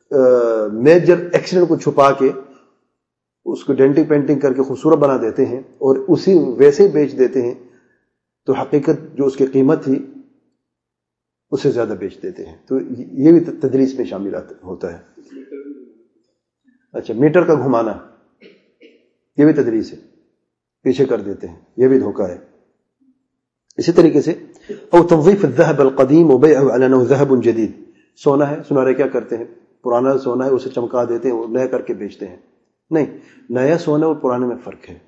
میجر ایکسیڈنٹ کو چھپا کے اس کو ڈینٹنگ پینٹنگ کر کے خوبصورت بنا دیتے ہیں اور اسی ویسے بیچ دیتے ہیں، تو حقیقت جو اس کی قیمت تھی اس سے زیادہ بیچ دیتے ہیں. تو یہ بھی تدریس میں شامل ہوتا ہے. اچھا، میٹر کا گھمانا یہ بھی تدریس ہے، پیچھے کر دیتے ہیں، یہ بھی دھوکہ ہے. اسی طریقے سے او تنظیف الذهب القدیم وبيعه على انه ذهب جدید. سونا ہے، سنارے کیا کرتے ہیں، پرانا سونا ہے اسے چمکا دیتے ہیں اور نیا کر کے بیچتے ہیں. نہیں، نیا سونا اور پرانے میں فرق ہے.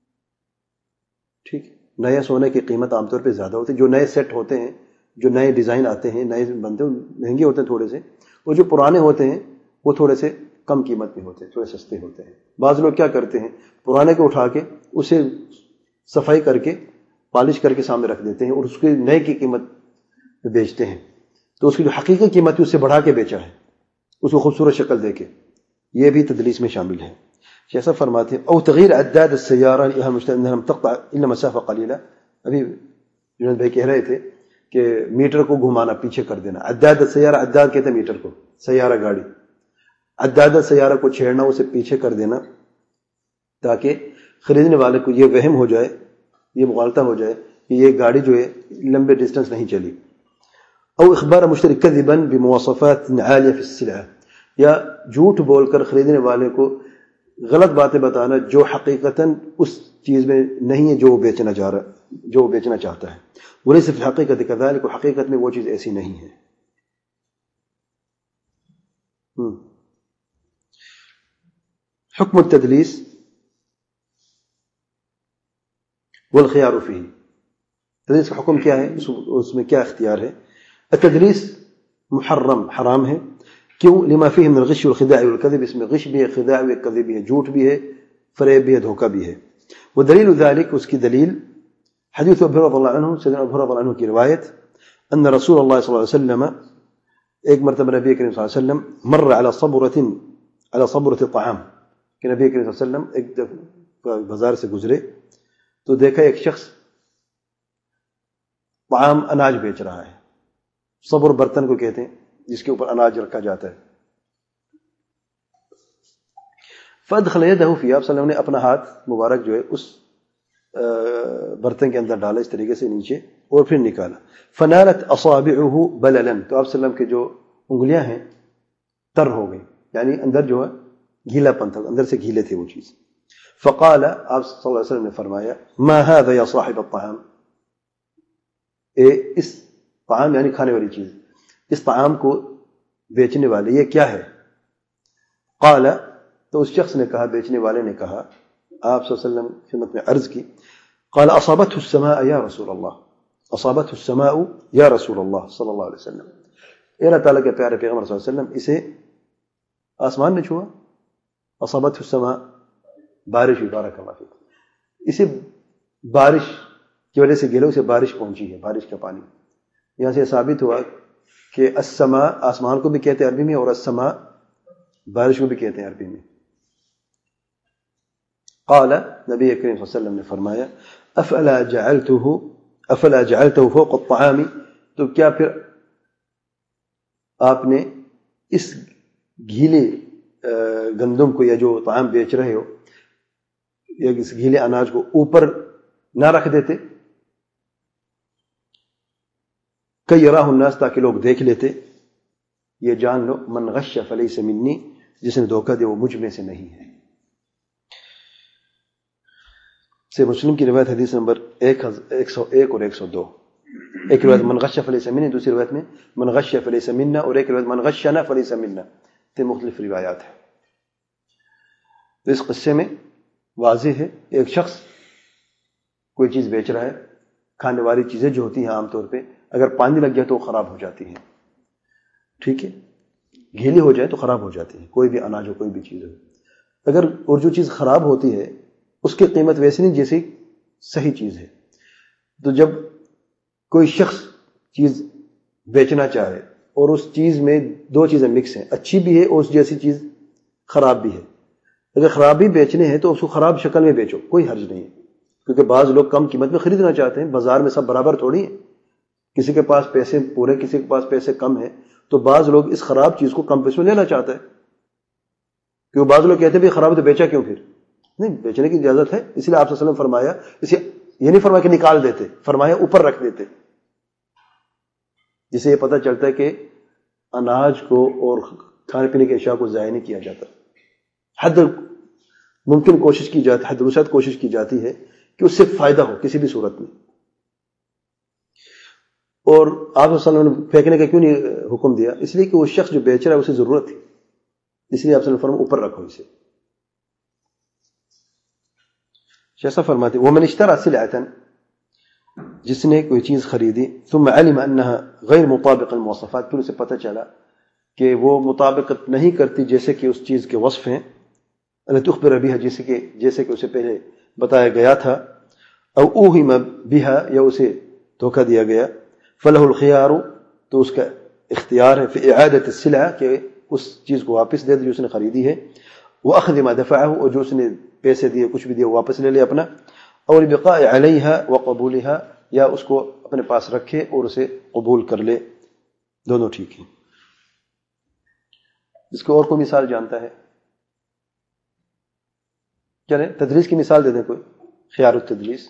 ٹھیک، نیا سونے کی قیمت عام طور پہ زیادہ ہوتی ہے. جو نئے سیٹ ہوتے ہیں، جو نئے ڈیزائن آتے ہیں، نئے بنتے ہیں، مہنگے ہوتے ہیں تھوڑے سے، اور جو پرانے ہوتے ہیں وہ تھوڑے سے کم قیمت میں ہوتے ہیں، تھوڑے سستے ہوتے ہیں. بعض لوگ کیا کرتے ہیں، پرانے کو اٹھا کے اسے صفائی کر کے پالش کر کے سامنے رکھ دیتے ہیں اور اس کے نئے کی قیمت میں بیچتے ہیں. تو اس کی جو حقیقی قیمت ہے اس سے بڑھا کے بیچا ہے، اس کو خوبصورت شکل دے کے. یہ بھی تدلیس میں شامل ہے. جیسا فرماتے ہیں او تغیر عداد السیارہ لم تقطع الا مسافہ قلیلہ. ابھی جنید بھائی کہہ رہے تھے کہ میٹر کو گھمانا، پیچھے کر دینا. عداد السیارہ، عداد کہتے ہیں میٹر کو، سیارہ گاڑی. عداد السیارہ کو چھیڑنا، اسے پیچھے کر دینا تاکہ خریدنے والے کو یہ وہم ہو جائے، یہ مغالطہ ہو جائے کہ یہ گاڑی جو ہے لمبے ڈسٹنس نہیں چلی. او اخبار مشتری کذبا بمواصفات عالیہ فی السلعہ، یا جھوٹ بول کر خریدنے والے کو غلط باتیں بتانا جو حقیقتاً اس چیز میں نہیں ہے جو وہ بیچنا چاہ رہا جو وہ بیچنا چاہتا ہے. ولیس فی الحقیقت کذالک، حقیقت میں وہ چیز ایسی نہیں ہے. حکم التدلیس والخيار فيه. تدلیس کا حکم کیا ہے، اس میں کیا اختیار ہے؟ التدلیس محرم، حرام ہے. کیوں؟ لما فيه من الغش والخداع والكذب. اس میں غش بھی ہے، خداع بھی ہے، کذب بھی ہے، جھوٹ بھی ہے، فریب بھی ہے، دھوکہ بھی ہے. ودلیل ذلك، اس کی دلیل حدیث ابو رضی اللہ عنہ، سیدنا ابو رضی اللہ عنہ کی روایت، ان رسول اللہ صلی اللہ علیہ وسلم، ایک مرتبہ نبی کریم صلی اللہ علیہ وسلم مر على صبرة على صبرة الطعام، کہ نبی کریم صلی اللہ علیہ وسلم ایک دفعہ بازار سے گزرے تو دیکھا ایک شخص طعام، اناج بیچ رہا ہے. صبر برتن کو کہتے ہیں جس کے اوپر اناج رکھا جاتا ہے. فادخل یدہ فی، آپ صلی اللہ علیہ وسلم نے اپنا ہاتھ مبارک جو ہے اس برتن کے اندر ڈالا اس طریقے سے نیچے اور پھر نکالا. فنالت اصابعہ بللا، تو آپ صلی اللہ علیہ وسلم کے جو انگلیاں ہیں تر ہو گئی، یعنی اندر جو ہے گیلا پن تھا، اندر سے گیلے تھے وہ چیز. فقال، آپ صلی اللہ علیہ وسلم نے فرمایا، ما هذا یا صاحب الطعام، اے اس طعام یعنی کھانے والی چیز، اس طعام کو بیچنے والے یہ کیا ہے؟ قال، تو اس شخص نے کہا، بیچنے والے نے کہا، آپ صلی اللہ علیہ وسلم کی خدمت میں عرض کی، قال اصابته السماء یا رسول اللہ، اصابته السماء یا رسول اللہ صلی اللہ علیہ وسلم. اے اللہ تعالیٰ کے پیارے پیغمبر صلی اللہ علیہ وسلم، اسے آسمان نے چھوا. اصابته السماء، بارش ہوئی، بارک اللہ فیک، اسے بارش کی وجہ سے گلوں سے بارش پہنچی ہے، بارش کا پانی. یہاں سے ثابت ہوا کہ السماء آسمان کو بھی کہتے ہیں عربی میں، اور السماء بارش کو بھی کہتے ہیں عربی میں. قال، نبی کریم صلی اللہ علیہ وسلم نے فرمایا، افلا جعلته افلا جعلته فوق الطعام، تو کیا پھر آپ نے اس گیلے گندم کو یا جو طعام بیچ رہے ہو یا اس گیلے اناج کو اوپر نہ رکھ دیتے، کہ یراہ الناس، تاکہ لوگ دیکھ لیتے، یہ جان لو، من غش فلیس منی، جس نے دھوکہ دے وہ مجھ میں سے نہیں ہے. سے مسلم کی روایت حدیث نمبر ایک سو ایک اور ایک سو دو. ایک روایت من غش فلیس منی، دوسری روایت میں من غش فلیس منا، اور ایک روایت من غشنا فلیس منا. تے مختلف روایات ہیں. تو اس قصے میں واضح ہے ایک شخص کوئی چیز بیچ رہا ہے، کھانے والی چیزیں جو ہوتی ہیں عام طور پہ اگر پانی لگ جائے تو وہ خراب ہو جاتی ہیں، ٹھیک ہے، گیلی ہو جائے تو خراب ہو جاتی ہے، کوئی بھی اناج ہو کوئی بھی چیز ہو، اگر اور جو چیز خراب ہوتی ہے اس کی قیمت ویسی نہیں جیسی صحیح چیز ہے. تو جب کوئی شخص چیز بیچنا چاہے اور اس چیز میں دو چیزیں مکس ہیں، اچھی بھی ہے اور اس جیسی چیز خراب بھی ہے، اگر خرابی بیچنے ہیں تو اس کو خراب شکل میں بیچو، کوئی حرج نہیں ہے، کیونکہ بعض لوگ کم قیمت میں خریدنا چاہتے ہیں، بازار میں سب برابر تھوڑی ہیں، کسی کے پاس پیسے پورے کسی کے پاس پیسے کم ہیں، تو بعض لوگ اس خراب چیز کو کم پیسے میں لینا چاہتا ہے، کیونکہ بعض لوگ کہتے ہیں بھی خراب تو بیچا کیوں، پھر نہیں، بیچنے کی اجازت ہے، اس لیے آپ صلی اللہ علیہ وسلم فرمایا، اسے یہ نہیں فرمایا کہ نکال دیتے، فرمایا اوپر رکھ دیتے، جسے یہ پتہ چلتا ہے کہ اناج کو اور کھانے پینے کی اشیاء کو ضائع نہیں کیا جاتا، حد ممکن کوشش کی جاتی حد وسعت کوشش کی جاتی ہے کہ اس سے فائدہ ہو کسی بھی صورت میں. اور آپ صلی اللہ علیہ وسلم نے پھینکنے کا کیوں نہیں حکم دیا؟ اس لیے کہ وہ شخص جو بیچ رہا ہے اسے ضرورت تھی، اس لیے آپ صلی اللہ علیہ وسلم اوپر رکھو اسے. جیسا فرماتے ومن اشترى سلعة، جس نے کوئی چیز خریدی، ثم علم انها غیر مطابق المواصفات، پھر اسے پتہ چلا کہ وہ مطابقت نہیں کرتی جیسے کہ اس چیز کے وصف ہیں، التي اخبر بها، جیسے کہ جیسے کہ اسے پہلے بتایا گیا تھا، او اوہم بها، یا اسے دھوکہ دیا گیا، فله الخيار، تو اس کا اختیار ہے، في اعادة السلعة، کہ اس چیز کو واپس دے دے جو اس نے خریدی ہے، واخذ ما دفعه، اور جو اس نے پیسے دیے کچھ بھی دیا واپس لے لے اپنا، اور بقاء علیها وقبولها، یا اس کو اپنے پاس رکھے اور اسے قبول کر لے، دونوں ٹھیک ہیں. اس کو اور کوئی مثال جانتا ہے؟ چلیں تدلیس کی مثال دے دیں کوئی، خیار التدلیس.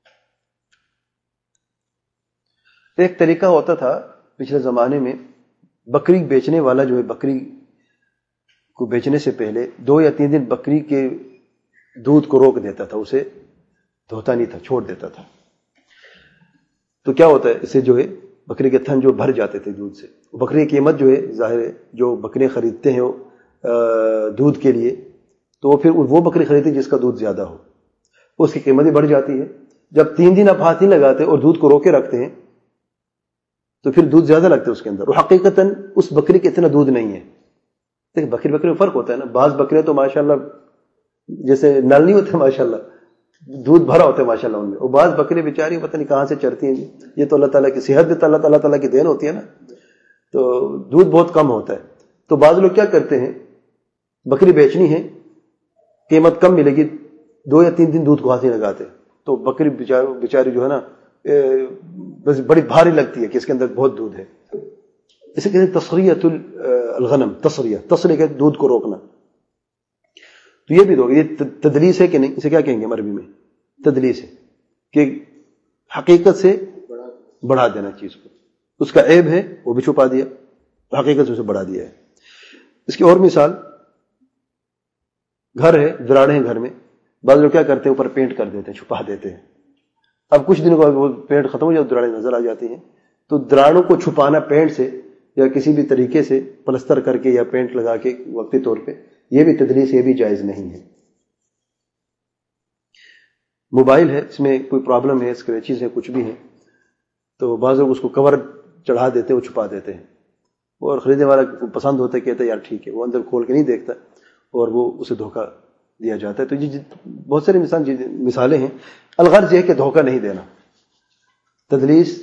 ایک طریقہ ہوتا تھا پچھلے زمانے میں، بکری بیچنے والا جو ہے بکری کو بیچنے سے پہلے دو یا تین دن بکری کے دودھ کو روک دیتا تھا، اسے دھوتا نہیں تھا، چھوڑ دیتا تھا. تو کیا ہوتا ہے، اسے جو ہے بکری کے تھن جو بھر جاتے تھے دودھ سے. بکری کی قیمت جو ہے ظاہر ہے جو بکریاں خریدتے ہیں دودھ کے لیے، تو وہ پھر وہ بکری خریدتے جس کا دودھ زیادہ ہو، اس کی قیمت ہی بڑھ جاتی ہے. جب تین دن آپ ہاتھ نہیں لگاتے اور دودھ کو روکے رکھتے ہیں تو پھر دودھ زیادہ لگتا ہے اس کے اندر، اور حقیقتاً اس بکری کے اتنا دودھ نہیں ہے. دیکھ بکری بکری میں فرق ہوتا ہے نا، بعض بکریاں تو ماشاءاللہ جیسے نل نہیں ہوتے ماشاءاللہ، دودھ بھرا ہوتا ہے ماشاءاللہ ان میں، اور بعض بکری بیچاری پتہ نہیں کہاں سے چرتی ہیں. یہ تو اللہ تعالیٰ کی صحت بھی اللہ تعالیٰ تعالیٰ کی دین ہوتی ہے نا، تو دودھ بہت کم ہوتا ہے. تو بعض لوگ کیا کرتے ہیں، بکری بیچنی ہے، قیمت کم ملے گی، دو یا تین دن دودھ کو ہاتھ نہیں لگاتے، تو بکری بیچاری جو ہے نا بس بڑی بھاری لگتی ہے کہ اس کے اندر بہت دودھ ہے. اسے کہتے ہیں تصریۃ الغنم، تصریہ تصریہ کہ دودھ کو روکنا. تو یہ بھی دو یہ تدلیس ہے کہ نہیں؟ اسے کیا کہیں گے عربی میں؟ تدلیس ہے کہ حقیقت سے بڑھا دینا چیز کو، اس کا عیب ہے وہ بھی چھپا دیا، حقیقت سے اسے بڑھا دیا ہے. اس کی اور مثال، گھر ہے، دراڑیں ہیں گھر میں، بعض لوگ کیا کرتے ہیں اوپر پینٹ کر دیتے ہیں، چھپا دیتے ہیں. اب کچھ دنوں بعد وہ پینٹ ختم ہو جائے، دراڑیں نظر آ جاتی ہیں. تو دراڑوں کو چھپانا پینٹ سے یا کسی بھی طریقے سے پلستر کر کے یا پینٹ لگا کے وقتی طور پہ، یہ بھی تدلیس، یہ بھی جائز نہیں ہے. موبائل ہے، اس میں کوئی پرابلم ہے، اسکریچز ہے، کچھ بھی ہے، تو بعض لوگ اس کو کور چڑھا دیتے ہیں، وہ چھپا دیتے ہیں، اور خریدنے والا پسند ہوتا ہے، کہتا ہے یار ٹھیک ہے، وہ اندر کھول کے نہیں دیکھتا اور وہ اسے دھوکہ دیا جاتا ہے. تو یہ بہت ساری مثال مثالیں ہیں. الغرض یہ ہے کہ دھوکہ نہیں دینا. تدلیس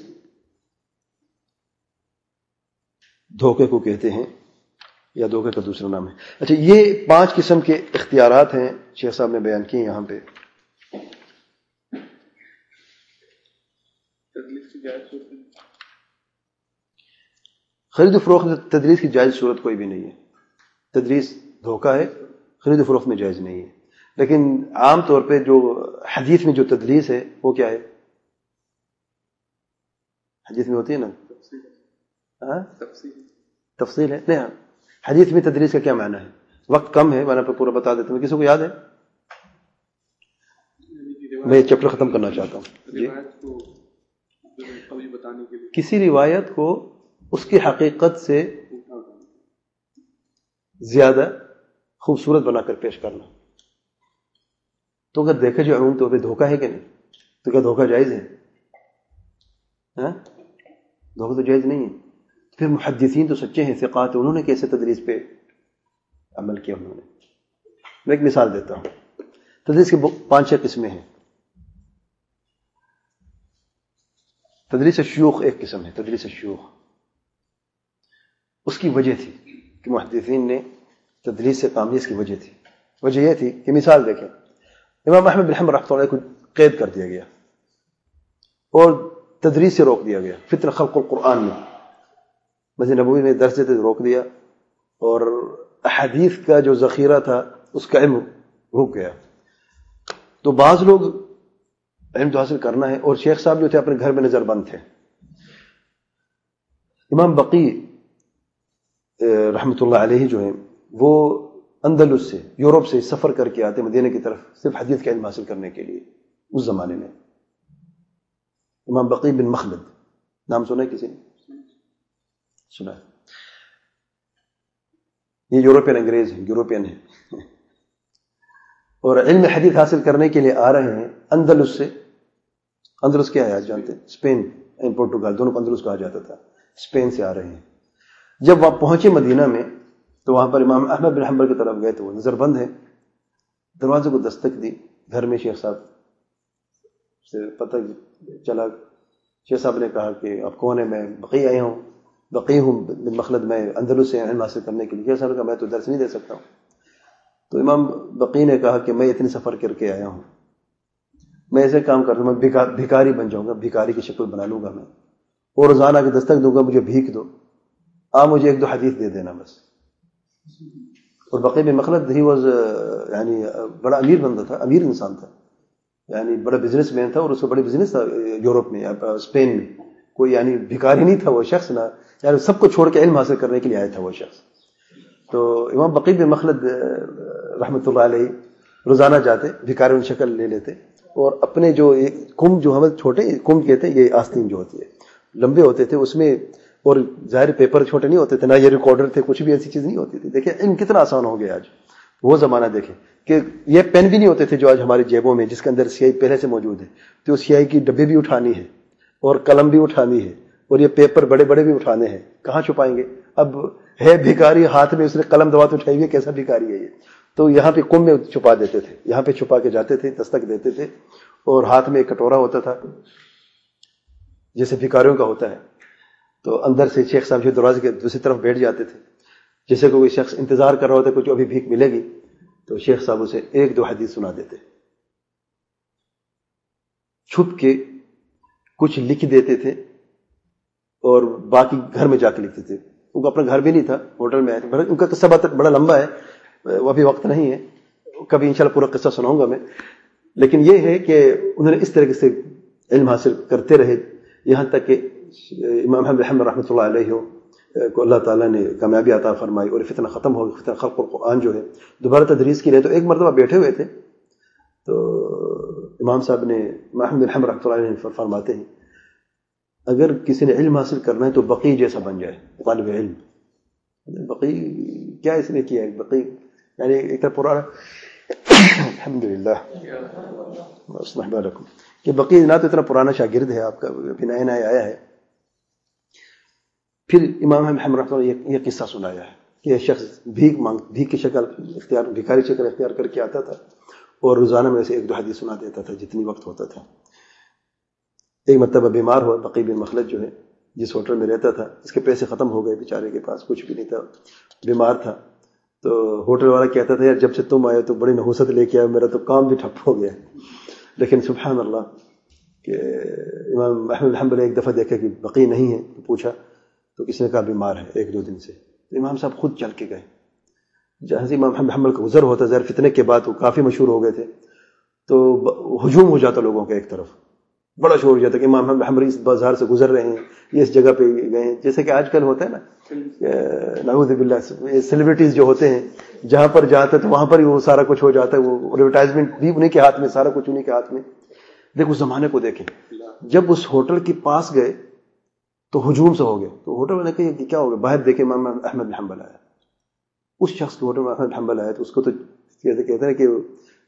دھوکے کو کہتے ہیں، یا دھوکے کا دوسرا نام ہے. اچھا، یہ پانچ قسم کے اختیارات ہیں شیخ صاحب نے بیان کیے یہاں پہ. خرید و فروخت تدلیس کی جائز صورت کوئی بھی نہیں ہے. تدلیس دھوکہ ہے، خرید و فروخت میں جائز نہیں ہے. لیکن عام طور پہ جو حدیث میں جو تدلیس ہے وہ کیا ہے؟ حدیث میں ہوتی ہے نا تفصیل ہے. نہیں، حدیث میں تدلیس کا کیا معنی ہے؟ وقت کم ہے، میں پورا بتا دیتا ہوں. کسی کو یاد ہے؟ میں چیپٹر ختم کرنا چاہتا ہوں. جی، کسی روایت کو اس کی حقیقت سے زیادہ خوبصورت بنا کر پیش کرنا. تو اگر دیکھا جو عموم طور پہ دھوکہ ہے کہ نہیں؟ تو کیا دھوکہ جائز ہے؟ ہاں دھوکہ تو جائز نہیں ہے. پھر محدثین تو سچے ہیں، ثقات، انہوں نے کیسے تدریس پہ عمل کیا؟ انہوں نے. میں ایک مثال دیتا ہوں. تدریس کی پانچ چھ قسمیں ہیں. تدریس الشیوخ ایک قسم ہے. تدریس الشیوخ اس کی وجہ تھی کہ محدثین نے تدریس سے کام لی. اس کی وجہ تھی وجہ یہ تھی کہ مثال دیکھیں، امام احمد بن حنبل رحمۃ اللہ علیہ کو قید کر دیا گیا اور تدریس سے روک دیا گیا. فتنہ خلق القرآن میں مسجد نبوی میں درس دیتے روک دیا، اور احادیث کا جو ذخیرہ تھا اس کا علم رک گیا. تو بعض لوگ علم تو حاصل کرنا ہے، اور شیخ صاحب جو تھے اپنے گھر میں نظر بند تھے. امام بقی رحمۃ اللہ علیہ جو ہیں وہ اندلس سے، یورپ سے سفر کر کے آتے مدینہ کی طرف صرف حدیث کا علم حاصل کرنے کے لیے. اس زمانے میں امام بقی بن مخلد، نام سنا ہے کسی نے؟ سنا ہے. یہ یورپین انگریز ہیں، یورپین ہیں، اور علم حدیث حاصل کرنے کے لیے آ رہے ہیں اندلس سے. اندلس کیا ہے آج جانتے ہیں؟ اسپین اینڈ پورٹوگال دونوں کو اندلس کہا جاتا تھا. اسپین سے آ رہے ہیں. جب وہاں پہنچے مدینہ میں تو وہاں پر امام احمد بن حنبل کی طرف گئے تو وہ نظر بند ہے. دروازے کو دستک دی. گھر میں شیخ صاحب سے پتہ چلا. شیخ صاحب نے کہا کہ آپ کون ہیں؟ میں بقی آیا ہوں، بقی ہوں بن مخلد، میں اندلس سے علم حاصل کرنے کے لیے. شیخ صاحب نے کہا میں تو درس نہیں دے سکتا ہوں. تو امام بقی نے کہا کہ میں اتنے سفر کر کے آیا ہوں، میں ایسے کام کرتا ہوں، میں بھکاری بن جاؤں گا، بھکاری کی شکل بنا لوں گا میں، اور روزانہ کی دستک دوں گا، مجھے بھیک دو، آپ مجھے ایک دو حدیث دے دینا بس. اور بقی بن مخلد ہی واز یعنی بڑا امیر بندہ تھا، امیر انسان تھا، یعنی بڑا بزنس مین تھا، اور اس کا بڑی بزنس تھا یورپ میں، اسپین میں. کوئی یعنی بھکاری نہیں تھا وہ شخص، نہ یعنی سب کو چھوڑ کے علم حاصل کرنے کے لیے آیا تھا وہ شخص. تو امام بقی بن مخلد رحمۃ اللہ علیہ روزانہ جاتے، بھکاریوں کی شکل لے لیتے، اور اپنے جو کم جو ہم چھوٹے کم کہتے ہیں، یہ آستین جو ہوتی ہے لمبے ہوتے تھے اس میں، اور ظاہر پیپر چھوٹے نہیں ہوتے تھے، نہ یہ ریکارڈر تھے، کچھ بھی ایسی چیز نہیں ہوتی تھی. دیکھیں علم کتنا آسان ہو گیا آج. وہ زمانہ دیکھیں کہ یہ پین بھی نہیں ہوتے تھے جو آج ہماری جیبوں میں، جس کے اندر سیاہی پہلے سے موجود ہے، تو سیاہی کی ڈبے بھی اٹھانی ہے اور قلم بھی اٹھانی ہے، اور یہ پیپر بڑے بڑے بھی اٹھانے ہیں. کہاں چھپائیں گے؟ اب ہے بھکاری ہاتھ میں، اس نے قلم دبا تو اٹھائی ہوئی، کیسا بھکاری ہے یہ؟ تو یہاں پہ کم میں چھپا دیتے تھے، یہاں پہ چھپا کے جاتے تھے، دستک دیتے تھے، اور ہاتھ میں ایک کٹورا ہوتا تھا جیسے بھکاریوں کا ہوتا ہے. تو اندر سے شیخ صاحب جو دروازے کے دوسری طرف بیٹھ جاتے تھے، جیسے کوئی شخص انتظار کر رہا ہوتا ہے کچھ ابھی بھیک ملے گی، تو شیخ صاحب اسے ایک دو حدیث سنا دیتے، چھپ کے کچھ لکھ دیتے تھے، اور باقی گھر میں جا کے لکھتے تھے. ان کو اپنا گھر بھی نہیں تھا، ہوٹل میں آئے تھے. ان کا قصہ بڑا لمبا ہے، وہ ابھی وقت نہیں ہے، کبھی انشاءاللہ پورا قصہ سناؤں گا میں. لیکن یہ ہے کہ انہوں نے اس طریقے سے علم حاصل کرتے رہے، یہاں تک کہ امام احمد بن حنبل رحمۃ اللہ علیہ کو اللہ تعالیٰ نے کامیابی عطا فرمائی، اور فتنہ ختم ہو گیا. فتنہ خلق القرآن جو ہے دوبارہ تدریس کے لیے، تو ایک مرتبہ بیٹھے ہوئے تھے، تو امام صاحب نے، امام احمد بن حنبل رحمۃ اللہ علیہ فرماتے ہیں اگر کسی نے علم حاصل کرنا ہے تو بقی جیسا بن جائے طالب علم. بقی کیا اس نے کیا ہے؟ بقی یعنی ایک طرح پرانا الحمدللہ اصلح بالکم کہ بقی نہ تو اتنا پرانا شاگرد ہے آپ کا، ابھی نیا نیا آیا ہے. پھر امام احمد رحمۃ اللہ یہ قصہ سنایا ہے کہ یہ شخص بھیک مانگ بھیک کی شکل اختیار بھکاری شکل اختیار کر کے آتا تھا، اور روزانہ میں سے ایک دو حدیث سنا دیتا تھا جتنی وقت ہوتا تھا. ایک مرتبہ بیمار ہوا، بقی بن مخلد جو ہے جس ہوٹل میں رہتا تھا، اس کے پیسے ختم ہو گئے، بیچارے کے پاس کچھ بھی نہیں تھا، بیمار تھا. تو ہوٹل والا کہتا تھا یار جب سے تم آئے تو بڑی نحوست لے کے آئے، میرا تو کام بھی ٹھپ ہو گیا. لیکن سبحان اللہ کہ امام احمد بن حنبل ایک دفعہ دیکھا کہ بقی نہیں ہے، تو پوچھا تو کسی نے کہا بیمار ہے ایک دو دن سے. تو امام صاحب خود چل کے گئے. جہاں سے امام احمد بن حنبل کا گزر ہوتا، ظاہر فتنے کے بعد وہ کافی مشہور ہو گئے تھے، تو ہجوم ہو جاتا لوگوں کا، ایک طرف بڑا شور ہو جاتا کہ امام احمد بن حنبل اس بازار سے گزر رہے ہیں، یہ اس جگہ پہ گئے ہیں. جیسے کہ آج کل ہوتا ہے نا، نعوذ باللہ، سیلیبریٹیز جو ہوتے ہیں جہاں پر جاتے تو وہاں پر ہی وہ سارا کچھ ہو جاتا ہے، وہ ایڈورٹائزمنٹ بھی انہیں کے ہاتھ میں، سارا کچھ انہیں کے ہاتھ میں. دیکھو اس زمانے کو دیکھیں، جب اس ہوٹل کے پاس گئے تو ہجوم سے ہو گئے. تو ہوٹل والے نے کہا کہ کیا ہو گیا؟ باہر دیکھے امام احمد بن حنبل آیا. اس شخص کے ہوٹل میں احمد بن حنبل آیا تو اس کو تو کہتے ہیں کہ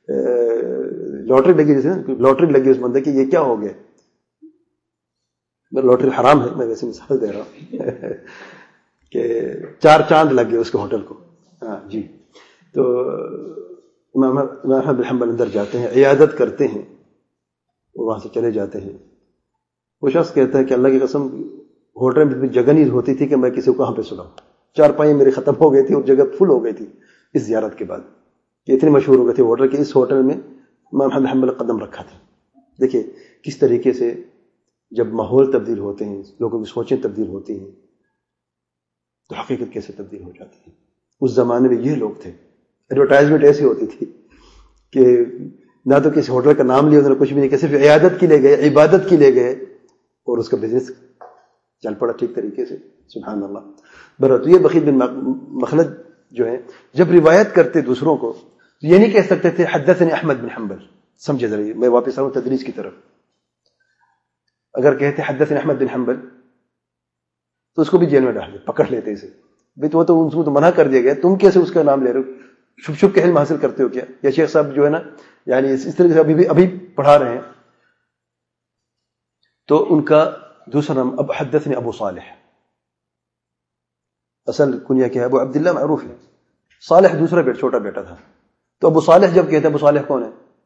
لاٹری لگی جیسے لاٹری لگی اس بندے کی یہ کیا ہو گیا. لاٹری حرام ہے, میں ویسے مثال دے رہا ہوں کہ چار چاند لگ گئے اس کے ہوٹل کو. ہاں جی. تو امام احمد بن حنبل اندر جاتے ہیں, عیادت کرتے ہیں, وہاں سے چلے جاتے ہیں. وہ شخص کہتا ہے کہ اللہ کی قسم ہوٹل میں جگہ نہیں ہوتی تھی کہ میں کسی کو کہاں پہ سلاؤں. چار پائیں میری ختم ہو گئی تھی اور جگہ فل ہو گئی تھی اس زیارت کے بعد. کہ اتنی مشہور ہو گئی تھی ہوٹل کہ اس ہوٹل میں امام احمد بن حنبل قدم رکھا تھا. دیکھیے کس طریقے سے جب ماحول تبدیل ہوتے ہیں, لوگوں کی سوچیں تبدیل ہوتی ہیں, تو حقیقت کیسے تبدیل ہو جاتی ہے. اس زمانے میں یہ لوگ تھے. ایڈورٹائزمنٹ ایسی ہوتی تھی کہ نہ تو کسی ہوٹل کا نام لیا انہوں نے, کچھ بھی نہیں, کہ صرف عیادت کے لیے گئے, عبادت کے لیے گئے, اور اس کا بزنس چل پڑا ٹھیک طریقے سے. سبحان اللہ. برا تو یہ بخیل بن مخلد جو ہے جب روایت کرتے دوسروں کو تو یہ نہیں کہہ سکتے تھے حدثني احمد بن حنبل. سمجھے ذرا, میں واپس آؤں تدریس کی طرف. اگر کہتے حدثني احمد بن حنبل تو اس کو بھی جیل میں ڈال دے, پکڑ لیتے اسے. بھائی تو وہ تو ان کو تو منع کر دیا گیا, تم کیسے اس کا نام لے رہے ہو, چھپ چھپ کے علم حاصل کرتے ہو کیا. یا شیخ صاحب جو ہے نا یعنی اس طرح سے ابھی بھی ابھی پڑھا رہے ہیں, تو ان کا دوسرا نام اب حدثني ابو صالح, اصل کنیا کیا ہے, ابو عبداللہ معروف ہے, صالح دوسرا بیٹا چھوٹا بیٹا تھا. تو ابو صالح جب کہتے ہیں, ابو صالح کون ہے,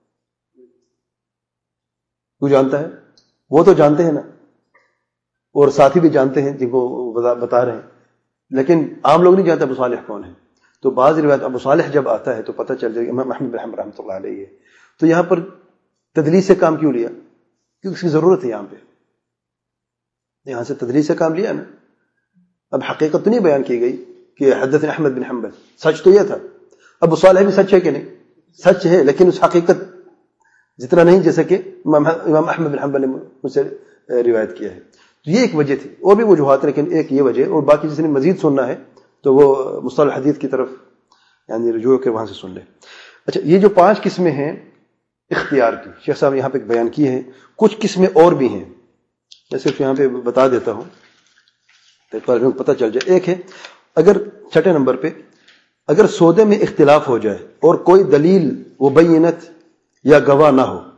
تو جانتا ہے, وہ تو جانتے ہیں نا, اور ساتھی بھی جانتے ہیں جن کو بتا رہے ہیں, لیکن عام لوگ نہیں جانتے ابو صالح کون ہے. تو بعض روایت ابو صالح جب آتا ہے تو پتہ چل جائے امام احمد بن حنبل رحمۃ اللہ علیہ ہے. تو یہاں پر تدلیس سے کام کیوں لیا, کیونکہ اس کی ضرورت ہے. یہاں پہ یہاں سے تدلیس سے کام لیا نا. اب حقیقت تو نہیں بیان کی گئی کہ حدثنا احمد بن حنبل, سچ تو یہ تھا. ابو صالح بھی سچ ہے کہ نہیں, سچ ہے, لیکن اس حقیقت جتنا نہیں جیسا کہ امام احمد بن حنبل نے مجھ سے روایت کیا ہے. تو یہ ایک وجہ تھی, اور بھی وجوہات, لیکن ایک یہ وجہ, اور باقی جس نے مزید سننا ہے تو وہ مصطلح حدیث کی طرف یعنی رجوع کے وہاں سے سن لے. اچھا, یہ جو پانچ قسمیں ہیں اختیار کی, شیخ صاحب نے یہاں پہ بیان کی ہیں. کچھ قسمیں اور بھی ہیں, میں صرف یہاں پہ بتا دیتا ہوں تو پتہ چل جائے. ایک ہے اگر چھٹے نمبر پہ اگر سودے میں اختلاف ہو جائے اور کوئی دلیل و بینت یا گواہ نہ ہو,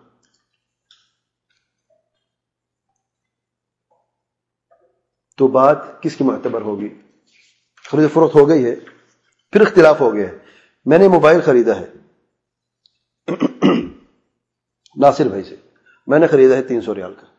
تو بات کس کی معتبر ہوگی. خرید فروخت ہو گئی ہے, پھر اختلاف ہو گیا ہے. میں نے موبائل خریدا ہے ناصر بھائی سے, میں نے خریدا ہے تین سو ریال کا,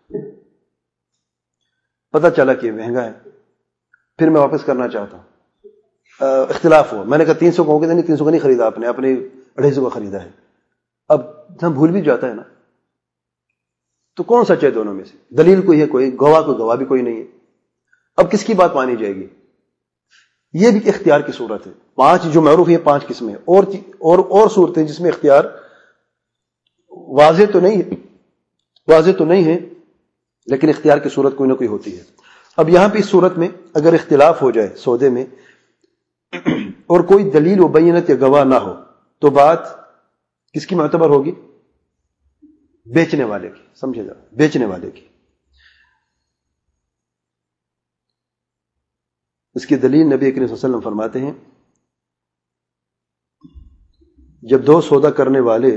پتہ چلا کہ مہنگا ہے, پھر میں واپس کرنا چاہتا ہوں. اختلاف ہوا, میں نے کہا تین سو کا ہو گیا, نہیں تین سو کا نہیں خریدا آپ نے, آپ نے اڑھائی سو کا خریدا ہے. اب ہم بھول بھی جاتا ہے نا, تو کون سچ ہے دونوں میں سے؟ دلیل کوئی ہے, کوئی گواہ, کوئی گواہ بھی کوئی نہیں ہے. اب کس کی بات مانی جائے گی؟ یہ بھی اختیار کی صورت ہے. پانچ جو معروف ہیں پانچ قسمیں, اور اور اور صورتیں جس میں اختیار واضح تو نہیں ہے, واضح تو نہیں ہے لیکن اختیار کی صورت کوئی نہ کوئی ہوتی ہے. اب یہاں پہ اس صورت میں اگر اختلاف ہو جائے سودے میں اور کوئی دلیل و بینت یا گواہ نہ ہو, تو بات کس کی معتبر ہوگی؟ بیچنے والے کی. سمجھے گا, بیچنے والے کی. اس کی دلیل نبی کریم صلی اللہ علیہ وسلم فرماتے ہیں, جب دو سودا کرنے والے